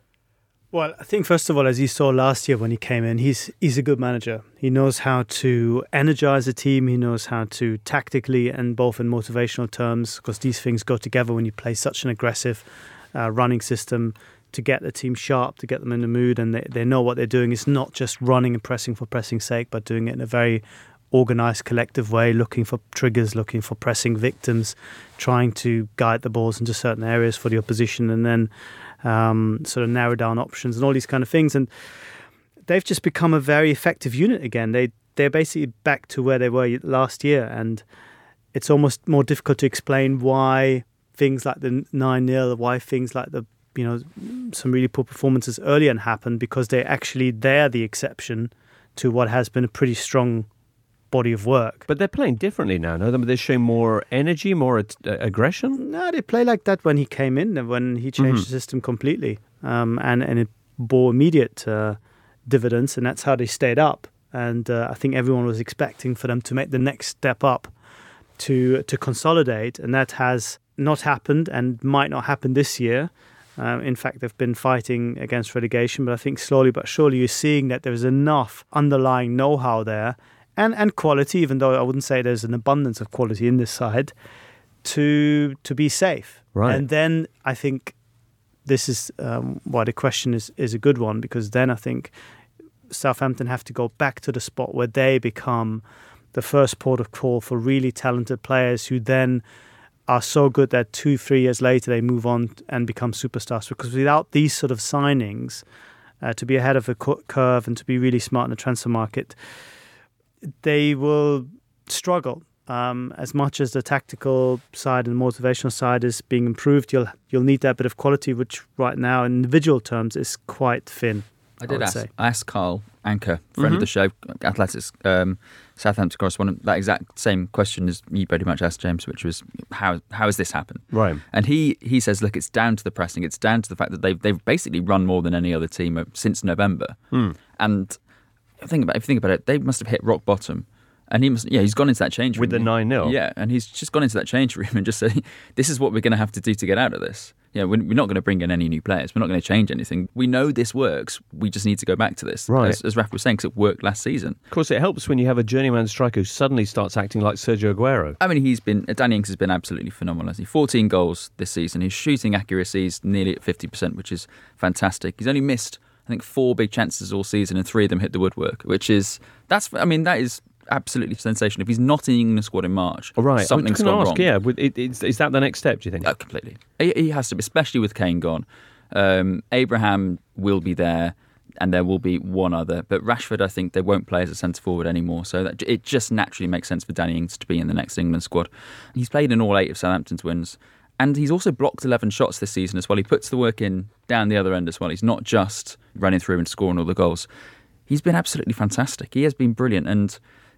Speaker 5: Well, I think first of all, as you saw last year when he came in, he's a good manager. He knows how to energize a team. He knows how to tactically and both in motivational terms, because these things go together when you play such an aggressive running system, to get the team sharp, to get them in the mood, and they know what they're doing. It's not just running and pressing for pressing's sake, but doing it in a very organised, collective way, looking for triggers, looking for pressing victims, trying to guide the balls into certain areas for the opposition, and then sort of narrow down options and all these kind of things. And they've just become a very effective unit again. They're basically back to where they were last year, and it's almost more difficult to explain why things like the 9-0, why things like the some really poor performances earlier happened, because they're the exception to what has been a pretty strong body of work.
Speaker 3: But they're playing differently now, no? They're showing more energy, more aggression?
Speaker 5: No, they play like that when he came in and when he changed the system completely. And it bore immediate dividends, and that's how they stayed up. And I think everyone was expecting for them to make the next step up to consolidate, and that has not happened and might not happen this year. In fact, they've been fighting against relegation, but I think slowly but surely you're seeing that there's enough underlying know-how there and quality, even though I wouldn't say there's an abundance of quality in this side, to be safe.
Speaker 3: Right.
Speaker 5: And then I think this is why the question is a good one, because then I think Southampton have to go back to the spot where they become the first port of call for really talented players who then are so good that 2-3 years later they move on and become superstars. Because without these sort of signings, to be ahead of the curve and to be really smart in the transfer market, they will struggle. As much as the tactical side and the motivational side is being improved, you'll need that bit of quality, which right now in individual terms is quite thin.
Speaker 6: I did ask Carl Anker, friend of the show, Athletics Southampton correspondent, that exact same question as you pretty much asked James, which was how has this happened?
Speaker 3: Right.
Speaker 6: And he says, look, it's down to the pressing. It's down to the fact that they've basically run more than any other team since November. And if you think about it, they must have hit rock bottom. And he's gone into that change room.
Speaker 3: With the 9-0.
Speaker 6: Yeah, and he's just gone into that change room and just said, this is what we're going to have to do to get out of this. Yeah, we're not going to bring in any new players. We're not going to change anything. We know this works. We just need to go back to this.
Speaker 3: Right.
Speaker 6: As Rafa was saying, because it worked last season.
Speaker 3: Of course, it helps when you have a journeyman striker who suddenly starts acting like Sergio Aguero.
Speaker 6: I mean, Danny Ings has been absolutely phenomenal, hasn't he? 14 goals this season. His shooting accuracy is nearly at 50%, which is fantastic. He's only missed, I think, 4 big chances all season, and 3 of them hit the woodwork, that is absolutely sensational. If he's not in the England squad in March, something's gone wrong.
Speaker 3: Yeah, is that the next step, do you think?
Speaker 6: Oh, completely. He has to, especially with Kane gone. Abraham will be there, and there will be one other. But Rashford, I think they won't play as a centre-forward anymore. So it just naturally makes sense for Danny Ings to be in the next England squad. He's played in all 8 of Southampton's wins. And he's also blocked 11 shots this season as well. He puts the work in down the other end as well. He's not just running through and scoring all the goals. He's been absolutely fantastic. He has been brilliant. And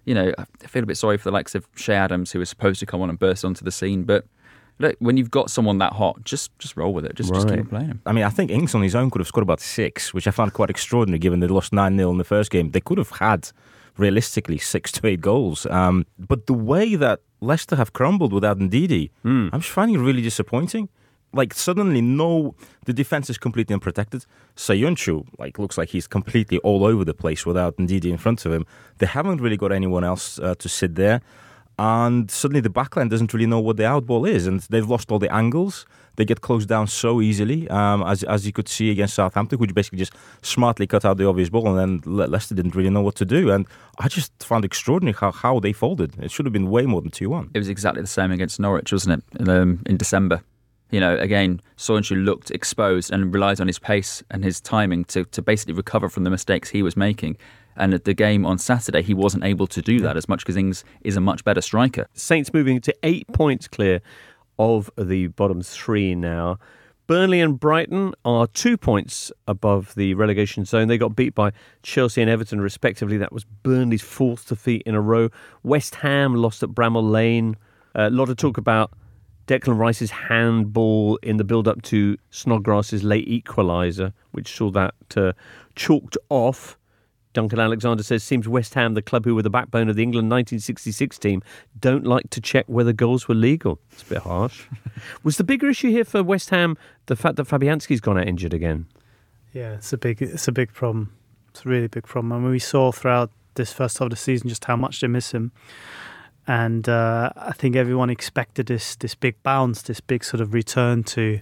Speaker 6: I feel a bit sorry for the likes of Shea Adams, who was supposed to come on and burst onto the scene. But look, when you've got someone that hot, just roll with it. Just keep playing him.
Speaker 4: I mean, I think Ings on his own could have scored about 6, which I found quite extraordinary given they lost 9-0 in the first game. They could have had, realistically, 6 to 8 goals. But the way that Leicester have crumbled without Ndidi, I'm just finding it really disappointing. Like, suddenly, the defence is completely unprotected. Sayuncu, looks like he's completely all over the place without Ndidi in front of him. They haven't really got anyone else to sit there. And suddenly the backline doesn't really know what the outball is. And they've lost all the angles. They get closed down so easily, as you could see against Southampton, which basically just smartly cut out the obvious ball. And then Leicester didn't really know what to do. And I just found it extraordinary how they folded. It should have been way more than 2-1.
Speaker 6: It was exactly the same against Norwich, wasn't it, in December? Again, Soyuncu looked exposed and relied on his pace and his timing to basically recover from the mistakes he was making. And at the game on Saturday, he wasn't able to do that as much because Ings is a much better striker.
Speaker 3: Saints moving to 8 points clear of the bottom 3 now. Burnley and Brighton are 2 points above the relegation zone. They got beat by Chelsea and Everton, respectively. That was Burnley's 4th defeat in a row. West Ham lost at Bramall Lane. A lot of talk about Declan Rice's handball in the build-up to Snodgrass's late equaliser, which saw that chalked off. Duncan Alexander says, seems West Ham, the club who were the backbone of the England 1966 team, don't like to check whether goals were legal. It's a bit harsh. Was the bigger issue here for West Ham the fact that Fabianski's gone out injured again?
Speaker 5: Yeah, it's a big problem. It's a really big problem. I mean, we saw throughout this first half of the season just how much they miss him. And I think everyone expected this big bounce, this big sort of return to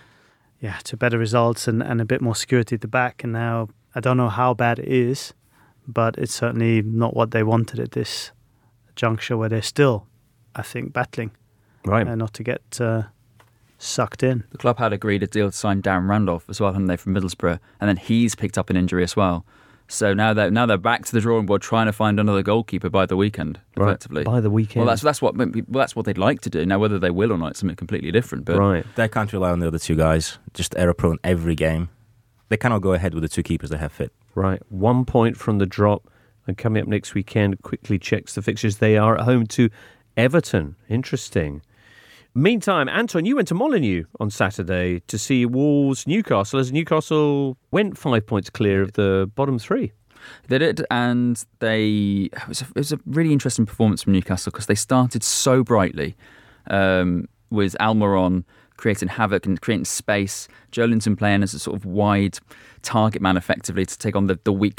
Speaker 5: better results and a bit more security at the back. And now I don't know how bad it is, but it's certainly not what they wanted at this juncture where they're still, I think, battling.
Speaker 3: Right.
Speaker 5: Not to get sucked in.
Speaker 6: The club had agreed a deal to sign Darren Randolph as well, hadn't they, from Middlesbrough? And then he's picked up an injury as well. So now they're back to the drawing board, trying to find another goalkeeper by the weekend. Effectively,
Speaker 3: by the weekend.
Speaker 6: Well, that's what they'd like to do. Now, whether they will or not, it's something completely different. But
Speaker 4: they can't rely on the other 2 guys. Just error prone every game. They cannot go ahead with the 2 keepers they have fit.
Speaker 3: Right, 1 point from the drop, and coming up next weekend. Quickly checks the fixtures. They are at home to Everton. Interesting. Meantime, Anton, you went to Molineux on Saturday to see Wolves Newcastle as Newcastle went 5 points clear of the bottom three.
Speaker 6: They did, and it was a really interesting performance from Newcastle because they started so brightly with Almiron creating havoc and creating space, Joelinton playing as a sort of wide target man effectively to take on the weak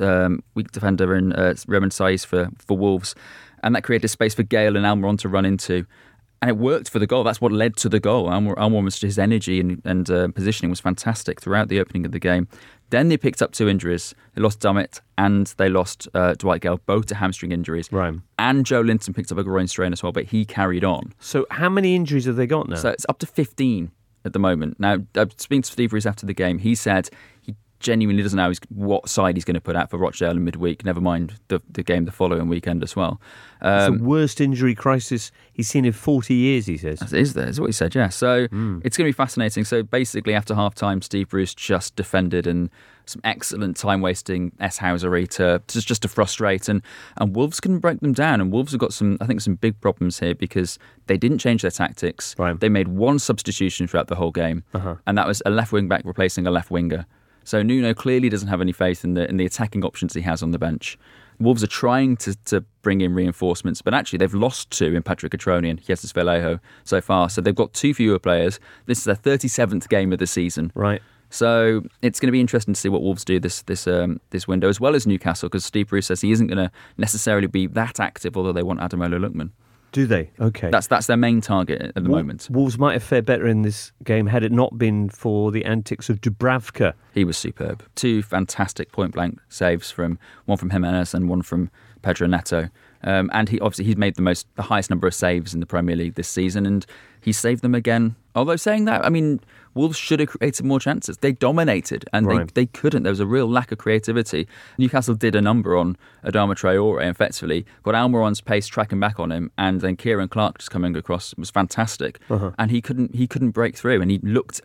Speaker 6: defender in Roman Saiz for Wolves, and that created space for Gale and Almiron to run into. And it worked for the goal. That's what led to the goal. Almiron's his energy and positioning was fantastic throughout the opening of the game. Then they picked up 2 injuries. They lost Dummett and they lost Dwight Gale, both to hamstring injuries.
Speaker 3: Right.
Speaker 6: And Joelinton picked up a groin strain as well, but he carried on.
Speaker 3: So how many injuries have they got now?
Speaker 6: So it's up to 15 at the moment. Now, speaking to Steve Bruce after the game, he said he genuinely doesn't know what side he's going to put out for Rochdale in midweek, never mind the game the following weekend as well.
Speaker 3: It's the worst injury crisis he's seen in 40 years, he says.
Speaker 6: Is what he said, yeah. So it's going to be fascinating. So basically, after half-time, Steve Bruce just defended and some excellent time-wasting S-housery to frustrate. And Wolves can break them down. And Wolves have got some big problems here because they didn't change their tactics.
Speaker 3: Right.
Speaker 6: They made one substitution throughout the whole game, and that was a left wing-back replacing a left winger. So Nuno clearly doesn't have any faith in the attacking options he has on the bench. Wolves are trying to bring in reinforcements, but actually they've lost 2 in Patrick Cutrone and Jesus Vallejo so far. So they've got 2 fewer players. This is their 37th game of the season.
Speaker 3: Right.
Speaker 6: So it's going to be interesting to see what Wolves do this window, as well as Newcastle, because Steve Bruce says he isn't going to necessarily be that active, although they want Ademola Lookman.
Speaker 3: Do they? Okay.
Speaker 6: That's their main target at the moment.
Speaker 3: Wolves might have fared better in this game had it not been for the antics of Dubravka.
Speaker 6: He was superb. 2 fantastic point-blank saves, one from Jimenez and one from Pedro Neto. And he's made the highest number of saves in the Premier League this season, and he saved them again. Although saying that, I mean, Wolves should have created more chances. They dominated, and they couldn't. There was a real lack of creativity. Newcastle did a number on Adama Traore, effectively got Almiron's pace tracking back on him, and then Kieran Clark just coming across. It was fantastic, and he couldn't break through, and he looked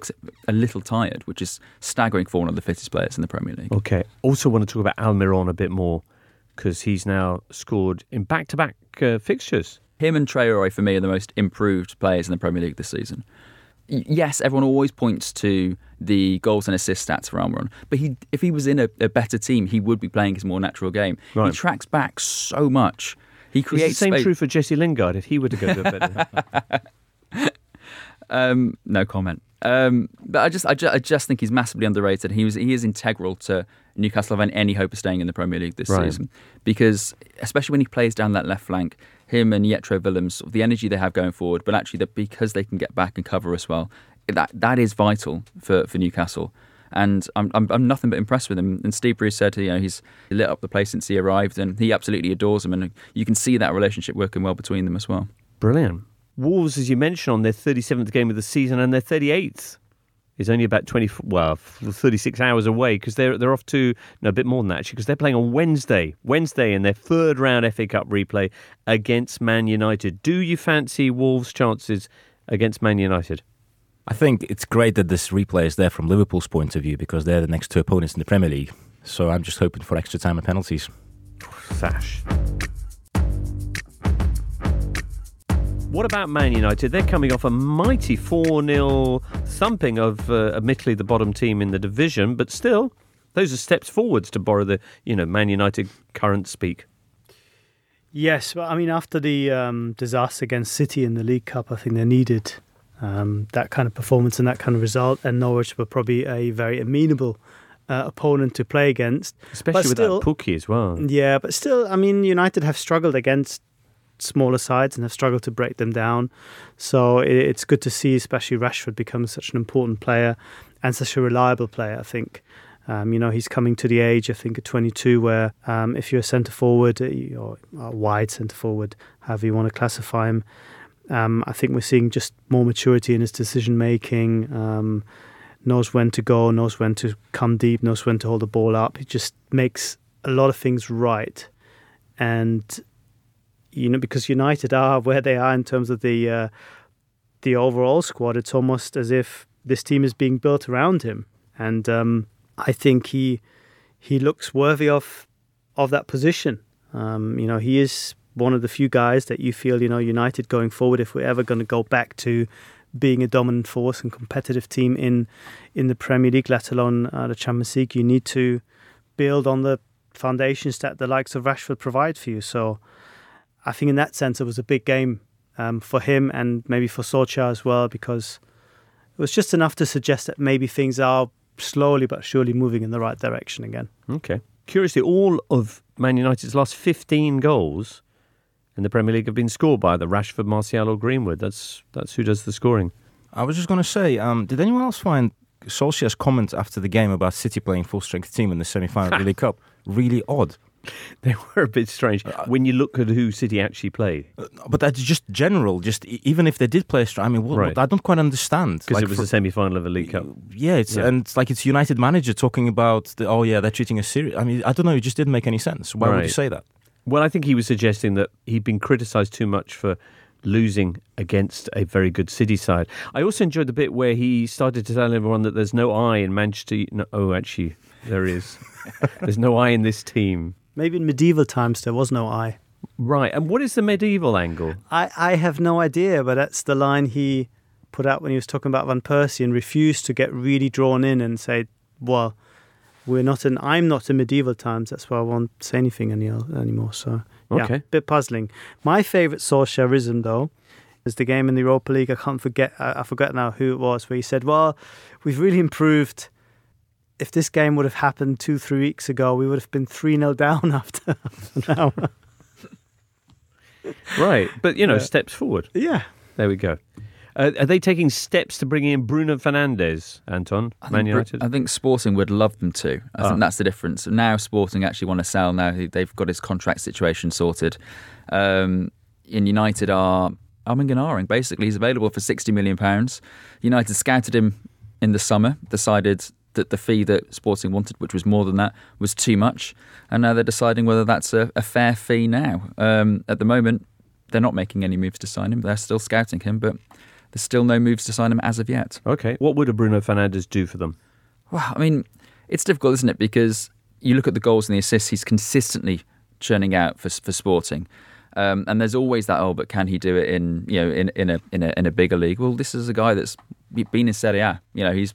Speaker 6: a little tired, which is staggering for one of the fittest players in the Premier League.
Speaker 3: Okay. Also want to talk about Almiron a bit more, because he's now scored in back-to-back fixtures.
Speaker 6: Him and Traore, for me, are the most improved players in the Premier League this season. Yes, everyone always points to the goals and assist stats for Almiron, but if he was in a better team, he would be playing his more natural game. Right. He tracks back so much. He creates.
Speaker 3: It's the same true for Jesse Lingard if he were to go to a better.
Speaker 6: No comment. But I just think he's massively underrated. He is integral to Newcastle having any hope of staying in the Premier League this season, because especially when he plays down that left flank, him and Jetro Willems, the energy they have going forward, but actually because they can get back and cover as well, that is vital for Newcastle. And I'm nothing but impressed with him. And Steve Bruce said, he's lit up the place since he arrived, and he absolutely adores him. And you can see that relationship working well between them as well.
Speaker 3: Brilliant. Wolves, as you mentioned, on their 37th game of the season, and their 38th is only about 36 hours away, because they're off to a bit more than that actually, because they're playing on Wednesday in their 3rd round FA Cup replay against Man United. Do you fancy Wolves' chances against Man United?
Speaker 4: I think it's great that this replay is there from Liverpool's point of view, because they're the next 2 opponents in the Premier League. So I'm just hoping for extra time and penalties.
Speaker 3: Sash. What about Man United? They're coming off a mighty 4-0 thumping of, admittedly, the bottom team in the division, but still, those are steps forwards, to borrow the, Man United current speak.
Speaker 5: Yes, well, I mean, after the disaster against City in the League Cup, I think they needed that kind of performance and that kind of result, and Norwich were probably a very amenable opponent to play against.
Speaker 3: Especially with that Pukki as well.
Speaker 5: Yeah, but still, I mean, United have struggled against smaller sides and have struggled to break them down. So it's good to see, especially Rashford, become such an important player and such a reliable player, I think. He's coming to the age, I think, at 22, where if you're a centre-forward or a wide centre-forward, however you want to classify him, I think we're seeing just more maturity in his decision-making, knows when to go, knows when to come deep, knows when to hold the ball up. He just makes a lot of things right. And because United are where they are in terms of the overall squad, it's almost as if this team is being built around him. And I think he looks worthy of that position. He is one of the few guys that you feel, United going forward, if we're ever going to go back to being a dominant force and competitive team in the Premier League, let alone the Champions League, you need to build on the foundations that the likes of Rashford provide for you. So I think in that sense it was a big game for him and maybe for Solskjaer as well, because it was just enough to suggest that maybe things are slowly but surely moving in the right direction again.
Speaker 3: Okay. Curiously, all of Man United's last 15 goals in the Premier League have been scored by either Rashford, Martial or Greenwood. That's who does the scoring.
Speaker 4: I was just going to say, did anyone else find Solskjaer's comment after the game about City playing full-strength team in the semi-final of the League Cup really odd?
Speaker 3: They were a bit strange when you look at who City actually played.
Speaker 4: But that's just general. Just even if they did play strong, I mean, what, I don't quite understand.
Speaker 3: Because it was a semi-final of a League Cup.
Speaker 4: Yeah, and it's United manager talking about they're treating us serious. I mean, I don't know. It just didn't make any sense. Why would you say that?
Speaker 3: Well, I think he was suggesting that he'd been criticised too much for losing against a very good City side. I also enjoyed the bit where he started to tell everyone that there's no I in Manchester. No, actually, there is. There's no I in this team.
Speaker 5: Maybe in medieval times there was no I.
Speaker 3: Right, and what is the medieval angle?
Speaker 5: I have no idea, but that's the line he put out when he was talking about Van Persie and refused to get really drawn in and say, well, I'm not in medieval times, that's why I won't say anything anymore. So, yeah,
Speaker 3: okay.
Speaker 5: A bit puzzling. My favourite Solskjaerism, though, is the game in the Europa League. I forget now who it was, where he said, well, we've really improved. If this game would have happened 2-3 weeks ago, we would have been 3-0 down after an hour.
Speaker 3: Right, but, steps forward.
Speaker 5: Yeah.
Speaker 3: There we go. Are they taking steps to bring in Bruno Fernandes, Anton, Man United?
Speaker 6: I think Sporting would love them to. I think that's the difference. Now Sporting actually want to sell. Now they've got his contract situation sorted. In United are umming and ahhing. Basically, he's available for £60 million. United scouted him in the summer, decided that the fee that Sporting wanted, which was more than that, was too much. And now they're deciding whether that's a fair fee now. At the moment, they're not making any moves to sign him. They're still scouting him, but there's still no moves to sign him as of yet.
Speaker 3: Okay. What would a Bruno Fernandes do for them?
Speaker 6: Well, I mean, it's difficult, isn't it? Because you look at the goals and the assists he's consistently churning out for Sporting. And there's always that, but can he do it in a bigger league? Well, this is a guy that's been in Serie A.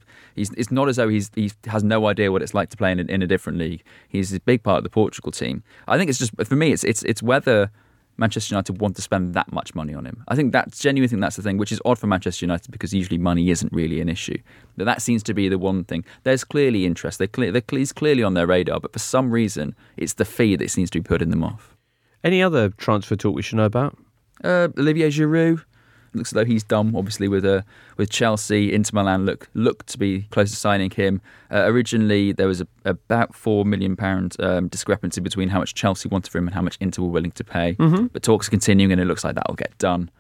Speaker 6: It's not as though he has no idea what it's like to play in a different league. He's a big part of the Portugal team. I think it's just, for me, it's whether Manchester United want to spend that much money on him. I genuinely think that's the thing, which is odd for Manchester United because usually money isn't really an issue. But that seems to be the one thing. There's clearly interest. He's clearly on their radar, but for some reason, it's the fee that seems to be putting them off.
Speaker 3: Any other transfer talk we should know about?
Speaker 6: Olivier Giroud. Looks as though he's done, obviously, with Chelsea. Inter Milan look to be close to signing him. Originally, there was about £4 million discrepancy between how much Chelsea wanted for him and how much Inter were willing to pay. Mm-hmm. But talks are continuing, and it looks like that will get done.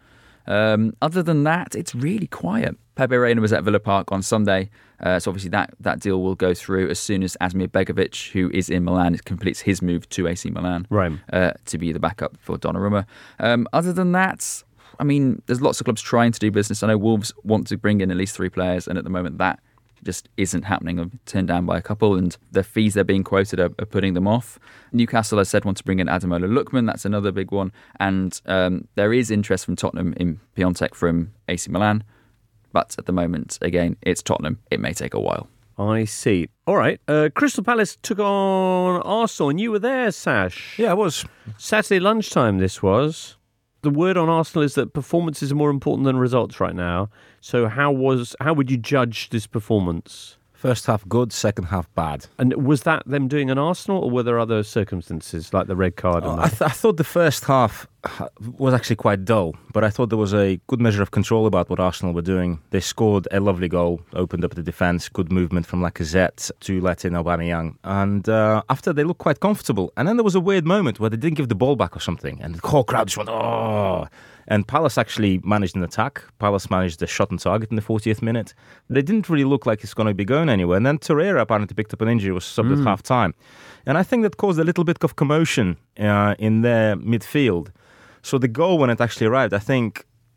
Speaker 6: Other than that, it's really quiet. Pepe Reina was at Villa Park on Sunday, so obviously that deal will go through as soon as Asmir Begovic, who is in Milan, completes his move to AC Milan,
Speaker 3: right,
Speaker 6: to be the backup for Donnarumma. Other than that, I mean, there's lots of clubs trying to do business. I know Wolves want to bring in at least 3 players, and at the moment that just isn't happening. I'm turned down by a couple, and the fees they're being quoted are putting them off. Newcastle, as I said, want to bring in Ademola Lookman. That's another big one. And there is interest from Tottenham in Piontek from AC Milan. But at the moment, again, it's Tottenham. It may take a while.
Speaker 3: I see. All right. Crystal Palace took on Arsenal, and you were there, Sash.
Speaker 4: Yeah, I was.
Speaker 3: Saturday lunchtime this was. The word on Arsenal is that performances are more important than results right now. So how would you judge this performance?
Speaker 4: First half good, second half bad.
Speaker 3: And was that them doing an Arsenal, or were there other circumstances like the red card? And that?
Speaker 4: I thought the first half was actually quite dull, but I thought there was a good measure of control about what Arsenal were doing. They scored a lovely goal, opened up the defence, good movement from Lacazette to let in Aubameyang, and after they looked quite comfortable. And then there was a weird moment where they didn't give the ball back or something, and the whole crowd just went, oh! And Palace actually managed an attack. Palace managed a shot on target in the 40th minute. They didn't really look like it's going to be going anywhere. And then Torreira apparently picked up an injury, was subbed at half-time. And I think that caused a little bit of commotion in their midfield. So the goal, when it actually arrived, I think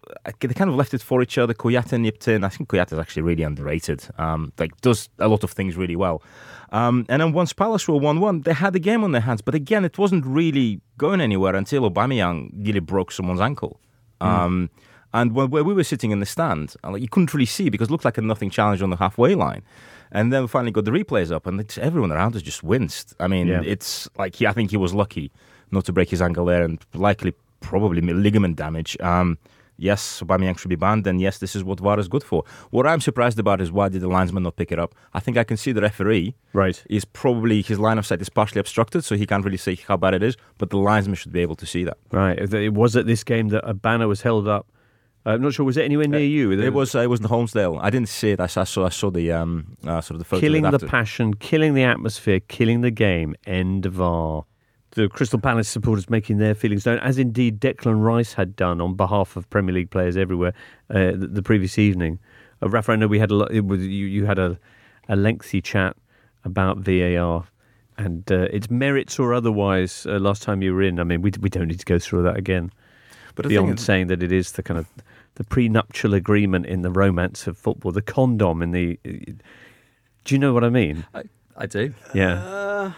Speaker 4: they kind of left it for each other. Kouyate nipped in. I think Kouyate is actually really underrated. Does a lot of things really well. And then once Palace were 1-1, they had the game on their hands. But again, it wasn't really going anywhere until Aubameyang nearly broke someone's ankle. And where we were sitting in the stand, you couldn't really see because it looked like a nothing challenge on the halfway line. And then we finally got the replays up, and everyone around us just winced. I mean, it's like I think he was lucky not to break his ankle there, and probably ligament damage. Yes, Aubameyang should be banned, and yes, this is what VAR is good for. What I'm surprised about is why did the linesman not pick it up? I think I can see the referee.
Speaker 3: Right.
Speaker 4: Is probably his line of sight is partially obstructed, so he can't really see how bad it is, but the linesman should be able to see that.
Speaker 3: Right. It was at this game that a banner was held up. I'm not sure. Was it anywhere near you?
Speaker 4: It was in Holmesdale. I didn't see it. I saw the sort of the photo.
Speaker 3: Killing the passion, killing the atmosphere, killing the game. End of VAR. The Crystal Palace supporters making their feelings known, as indeed Declan Rice had done on behalf of Premier League players everywhere the previous evening. Rafa, I know we had you had a lengthy chat about VAR and its merits or otherwise last time you were in. I mean, we don't need to go through that again. But beyond saying that it is the kind of the prenuptial agreement in the romance of football, the condom in the. Do you know what I mean?
Speaker 6: I do.
Speaker 3: Yeah.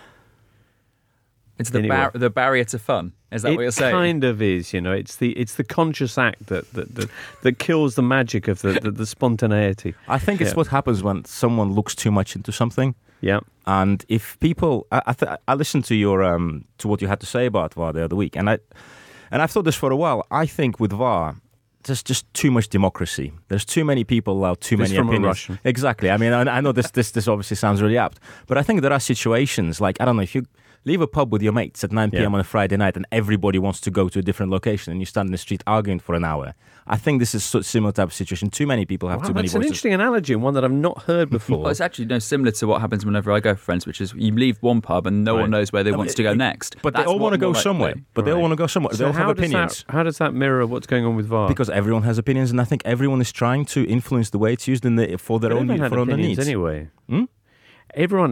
Speaker 6: It's the barrier to fun. Is that what you're saying?
Speaker 3: It kind of is. It's the conscious act that kills the magic of the spontaneity.
Speaker 4: I think it's what happens when someone looks too much into something.
Speaker 3: Yeah.
Speaker 4: And if people, I listened to your to what you had to say about VAR the other week, and I've thought this for a while. I think with VAR, there's just too much democracy. There's too many people allow too many opinions. A Russian. Exactly. I mean, I know this obviously sounds really apt, but I think there are situations like, I don't know, if you leave a pub with your mates at 9 p.m. on a Friday night and everybody wants to go to a different location and you stand in the street arguing for an hour. I think this is a similar type of situation. Too many people have too many voices.
Speaker 3: That's an interesting analogy and one that I've not heard before.
Speaker 6: Well, it's actually similar to what happens whenever I go for friends, which is you leave one pub and no one knows where they want to go next.
Speaker 4: But they all want to go somewhere. They all want to go somewhere. They all have opinions.
Speaker 3: How does that mirror what's going on with VAR?
Speaker 4: Because everyone has opinions, and I think everyone is trying to influence the way it's used for their own needs.
Speaker 3: Anyway. Everyone,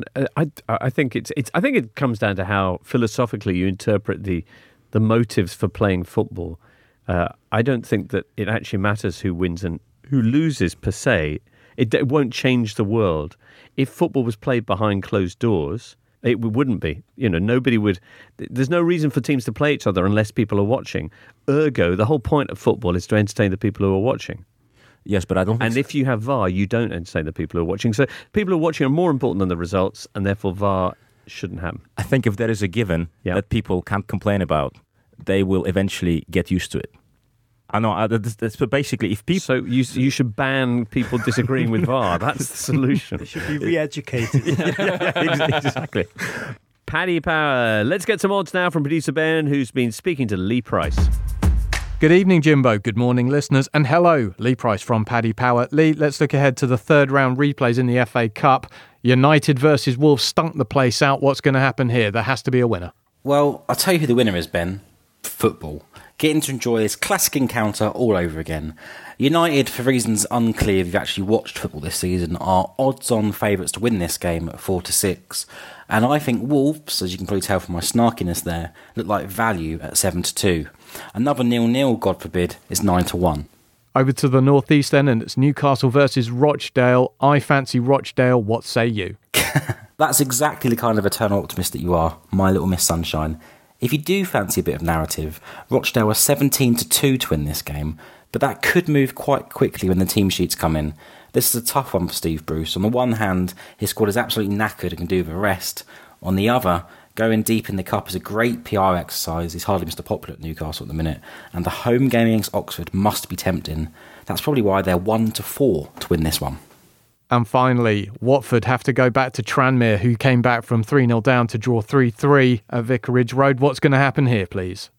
Speaker 3: I think I think it comes down to how philosophically you interpret the motives for playing football. I don't think that it actually matters who wins and who loses per se. It won't change the world. If football was played behind closed doors, it wouldn't be. Nobody would. There's no reason for teams to play each other unless people are watching. Ergo, the whole point of football is to entertain the people who are watching.
Speaker 4: Yes, but I don't think
Speaker 3: And if you have VAR, you don't entertain the people who are watching. So people who are watching are more important than the results, and therefore VAR shouldn't happen.
Speaker 4: I think if there is a given that people can't complain about, they will eventually get used to it. I know, that's basically if people...
Speaker 3: So you should ban people disagreeing with VAR. That's the solution.
Speaker 5: They should be re-educated.
Speaker 4: Exactly.
Speaker 3: Paddy Power. Let's get some odds now from producer Ben, who's been speaking to Lee Price.
Speaker 11: Good evening, Jimbo. Good morning, listeners. And hello, Lee Price from Paddy Power. Lee, let's look ahead to the third round replays in the FA Cup. United versus Wolves stunk the place out. What's going to happen here? There has to be a winner.
Speaker 12: Well, I'll tell you who the winner is, Ben. Football. Getting to enjoy this classic encounter all over again. United, for reasons unclear if you've actually watched football this season, are odds-on favourites to win this game at 4-6. And I think Wolves, as you can probably tell from my snarkiness there, look like value at 7-2. Another 0-0, God forbid, is 9-1.
Speaker 11: Over to the northeast then, and it's Newcastle versus Rochdale. I fancy Rochdale. What say you?
Speaker 12: That's exactly the kind of eternal optimist that you are, my little Miss Sunshine. If you do fancy a bit of narrative, Rochdale are 17-2 to win this game, but that could move quite quickly when the team sheets come in. This is a tough one for Steve Bruce. On the one hand, his squad is absolutely knackered and can do with a rest. On the other, going deep in the cup is a great PR exercise. He's hardly Mr. Popular at Newcastle at the minute, and the home game against Oxford must be tempting. That's probably why they're 1-4 to win this one.
Speaker 11: And finally, Watford have to go back to Tranmere, who came back from 3-0 down to draw 3-3 at Vicarage Road. What's going to happen here, please?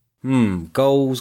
Speaker 12: Goals.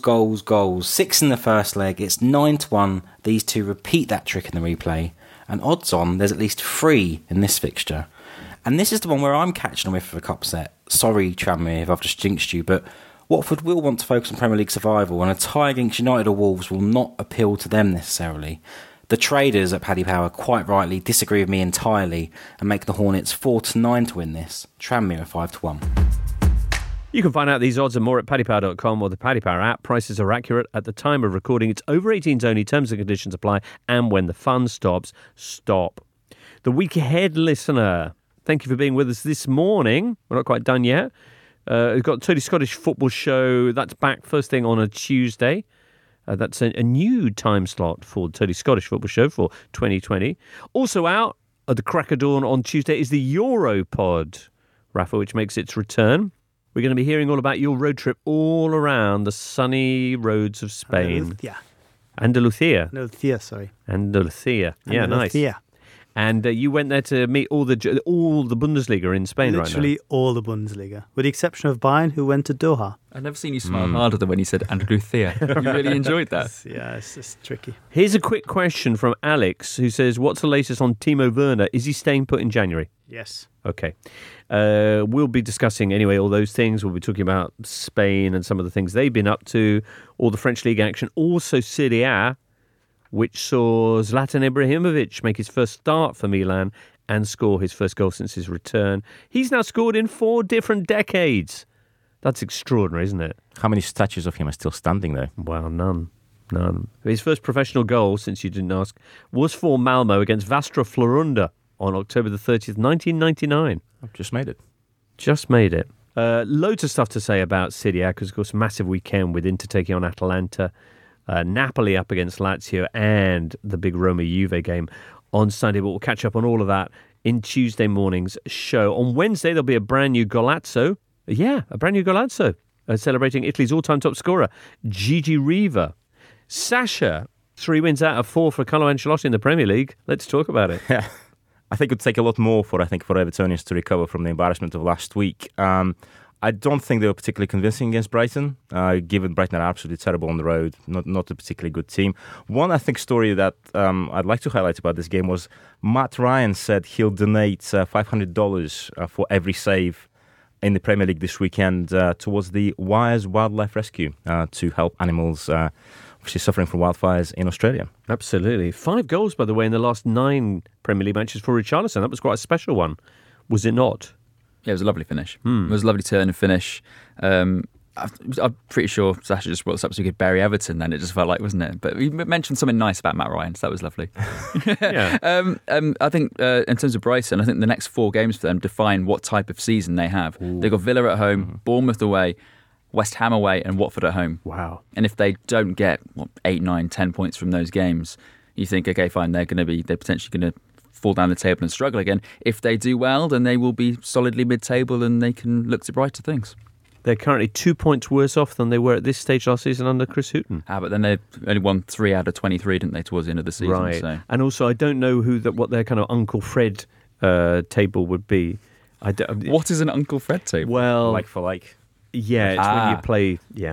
Speaker 12: 6 in the first leg. It's 9-1. These two repeat that trick in the replay. And odds on, there's at least 3 in this fixture. And this is the one where I'm catching a whiff of a cup set. Sorry, Tranmere, if I've just jinxed you, but Watford will want to focus on Premier League survival, and a tie against United or Wolves will not appeal to them necessarily. The traders at Paddy Power quite rightly disagree with me entirely and make the Hornets 4-9 to win this. Tranmere 5-1.
Speaker 3: You can find out these odds and more at paddypower.com or the Paddy Power app. Prices are accurate at the time of recording. It's over 18s only. Terms and conditions apply. And when the fun stops, stop. The week ahead, listener. Thank you for being with us this morning. We're not quite done yet. We've got Totally Scottish Football Show. That's back first thing on a Tuesday. That's a new time slot for Totally Scottish Football Show for 2020. Also out at the crack of dawn on Tuesday is the Europod, Rafa, which makes its return. We're going to be hearing all about your road trip all around the sunny roads of Spain. Andalusia. Andalusia. Yeah, nice. And you went there to meet all the Bundesliga in Spain right now.
Speaker 5: Literally all the Bundesliga, with the exception of Bayern, who went to Doha.
Speaker 6: I've never seen you smile harder than when you said Andalusia. You really enjoyed that.
Speaker 5: Yeah, it's just tricky.
Speaker 3: Here's a quick question from Alex, who says, what's the latest on Timo Werner? Is he staying put in January?
Speaker 5: Yes.
Speaker 3: Okay. We'll be discussing, anyway, all those things. We'll be talking about Spain and some of the things they've been up to, all the French League action, also Serie A, which saw Zlatan Ibrahimovic make his first start for Milan and score his first goal since his return. He's now scored in 4 different decades. That's extraordinary, isn't it?
Speaker 4: How many statues of him are still standing there?
Speaker 3: Well, none. His first professional goal, since you didn't ask, was for Malmo against Vastra Florunda on October the 30th, 1999.
Speaker 4: I've just made it.
Speaker 3: Loads of stuff to say about Serie A, because, of course, massive weekend with Inter taking on Atalanta. Napoli up against Lazio, and the big Roma-Juve game on Sunday. But we'll catch up on all of that in Tuesday morning's show. On Wednesday, there'll be a brand new Golazzo. Yeah, a brand new Golazzo. Celebrating Italy's all-time top scorer, Gigi Riva. Sasha, 3 wins out of 4 for Carlo Ancelotti in the Premier League. Let's talk about it.
Speaker 4: Yeah, I think it would take a lot more for Evertonians to recover from the embarrassment of last week. I don't think they were particularly convincing against Brighton, given Brighton are absolutely terrible on the road, not a particularly good team. One, I think, story that I'd like to highlight about this game was Matt Ryan said he'll donate $500 for every save in the Premier League this weekend towards the Wires Wildlife Rescue to help animals obviously suffering from wildfires in Australia.
Speaker 3: Absolutely. 5 goals, by the way, in the last 9 Premier League matches for Richarlison. That was quite a special one, was it not?
Speaker 6: Yeah, it was a lovely finish. It was a lovely turn and finish. I'm pretty sure Sasha just brought this up so we could bury Everton then. It just felt like, wasn't it? But we mentioned something nice about Matt Ryan, so that was lovely.
Speaker 3: Yeah.
Speaker 6: I think in terms of Brighton, I think the next 4 games for them define what type of season they have. They've got Villa at home, Bournemouth away, West Ham away and Watford at home.
Speaker 3: Wow.
Speaker 6: And if they don't get 8, 9, 10 points from those games, you think, okay, fine, they're potentially going to fall down the table and struggle again. If they do well, then they will be solidly mid-table and they can look to brighter things.
Speaker 3: They're currently 2 points worse off than they were at this stage last season under Chris Hughton.
Speaker 6: But then they only won 3 out of 23, didn't they, towards the end of the season?
Speaker 3: Right.
Speaker 6: So.
Speaker 3: And also, I don't know what their kind of Uncle Fred table would be.
Speaker 6: What is an Uncle Fred table?
Speaker 3: Well,
Speaker 4: like for like.
Speaker 3: Yeah, it's when you play. Yeah.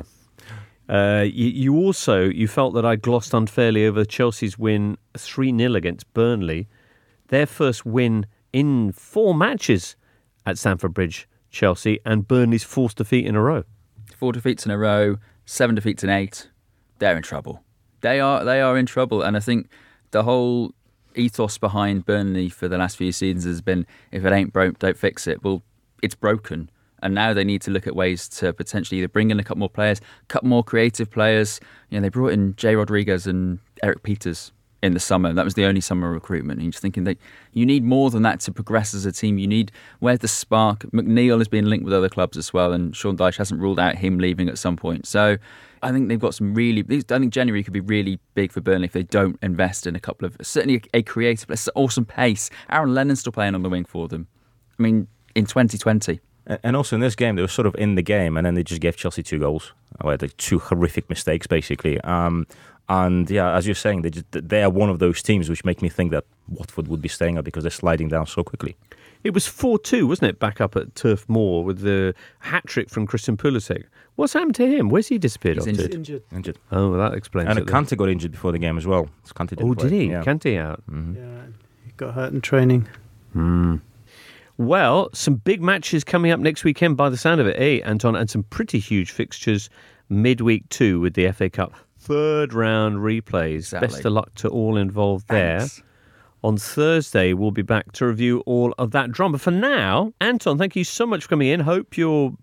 Speaker 3: You felt that I glossed unfairly over Chelsea's win 3-0 against Burnley. Their first win in 4 matches at Stamford Bridge, Chelsea, and Burnley's 4th defeat in a row.
Speaker 6: 4 defeats in a row, 7 defeats in 8. They're in trouble. They are in trouble, and I think the whole ethos behind Burnley for the last few seasons has been, if it ain't broke, don't fix it. Well, it's broken. And now they need to look at ways to potentially either bring in a couple more players, a couple more creative players. You know, they brought in Jay Rodriguez and Eric Peters in the summer. That was the only summer recruitment. And you're just thinking that you need more than that to progress as a team. Where's the spark? McNeil has been linked with other clubs as well, and Sean Dyche hasn't ruled out him leaving at some point. So I think they've got I think January could be really big for Burnley if they don't invest in a couple of, certainly a creative, awesome pace. Aaron Lennon's still playing on the wing for them. I mean, in 2020.
Speaker 4: And also in this game, they were sort of in the game, and then they just gave Chelsea 2 goals. Like 2 horrific mistakes, basically. And yeah, as you're saying, they are one of those teams which make me think that Watford would be staying up because they're sliding down so quickly.
Speaker 3: It was 4-2, wasn't it, back up at Turf Moor with the hat-trick from Christian Pulisic. What's happened to him? Where's he disappeared off to?
Speaker 5: Injured.
Speaker 3: Oh, well, that explains it.
Speaker 4: And Kante got injured before the game as well. Kante didn't play.
Speaker 3: Did he?
Speaker 4: Yeah.
Speaker 3: Kante out.
Speaker 5: Mm-hmm. Yeah, he got hurt in training.
Speaker 3: Well, some big matches coming up next weekend by the sound of it, Anton? And some pretty huge fixtures midweek too with the FA Cup 3rd round replays.
Speaker 6: Exactly.
Speaker 3: Best of luck to all involved there. On Thursday, we'll be back to review all of that drama. For now, Anton, thank you so much for coming in. Hope you're back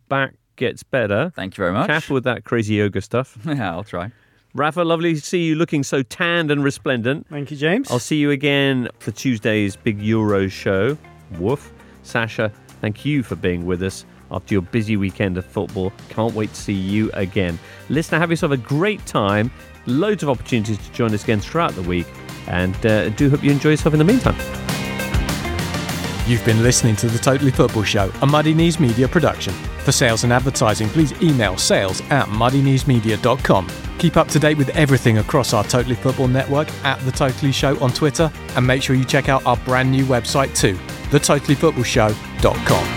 Speaker 3: gets better.
Speaker 6: Thank you very much.
Speaker 3: Careful with that crazy yoga stuff.
Speaker 6: Yeah, I'll try.
Speaker 3: Rafa, lovely to see you looking so tanned and resplendent.
Speaker 5: Thank you, James.
Speaker 3: I'll see you again for Tuesday's big Euros show. Woof. Sasha, thank you for being with us after your busy weekend of football. Can't wait to see you again. Listener, have yourself a great time. Loads of opportunities to join us again throughout the week. And do hope you enjoy yourself in the meantime.
Speaker 11: You've been listening to The Totally Football Show, a Muddy Knees Media production. For sales and advertising, please email sales@muddykneesmedia.com. Keep up to date with everything across our Totally Football network at The Totally Show on Twitter, and make sure you check out our brand new website too, thetotallyfootballshow.com.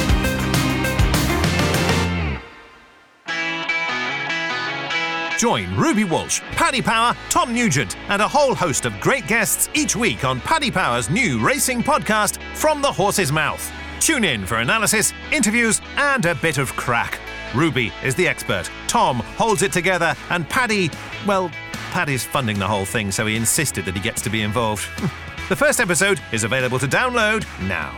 Speaker 9: Join Ruby Walsh, Paddy Power, Tom Nugent, and a whole host of great guests each week on Paddy Power's new racing podcast, From the Horse's Mouth. Tune in for analysis, interviews, and a bit of crack. Ruby is the expert, Tom holds it together, and Paddy, well, Paddy's funding the whole thing, so he insisted that he gets to be involved. The first episode is available to download now.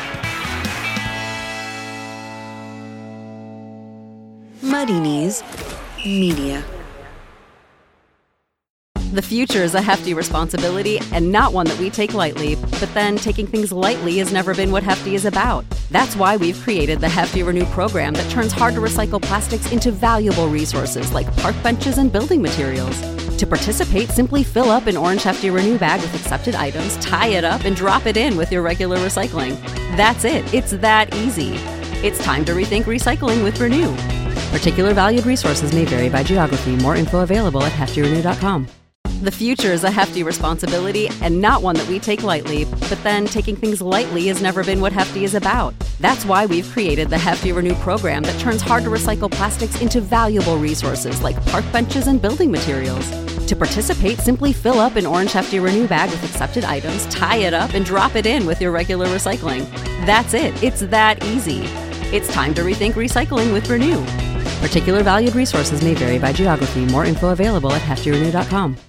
Speaker 13: Muddy Knees Media.
Speaker 2: The future is a hefty responsibility and not one that we take lightly, but then taking things lightly has never been what Hefty is about. That's why we've created the Hefty Renew program that turns hard-to-recycle plastics into valuable resources like park benches and building materials. To participate, simply fill up an orange Hefty Renew bag with accepted items, tie it up, and drop it in with your regular recycling. That's it. It's that easy. It's time to rethink recycling with Renew. Particular valued resources may vary by geography. More info available at heftyrenew.com. The future is a hefty responsibility and not one that we take lightly, but then taking things lightly has never been what Hefty is about. That's why we've created the Hefty Renew program that turns hard-to-recycle plastics into valuable resources like park benches and building materials. To participate, simply fill up an orange Hefty Renew bag with accepted items, tie it up, and drop it in with your regular recycling. That's it. It's that easy. It's time to rethink recycling with Renew. Particular valued resources may vary by geography. More info available at heftyrenew.com.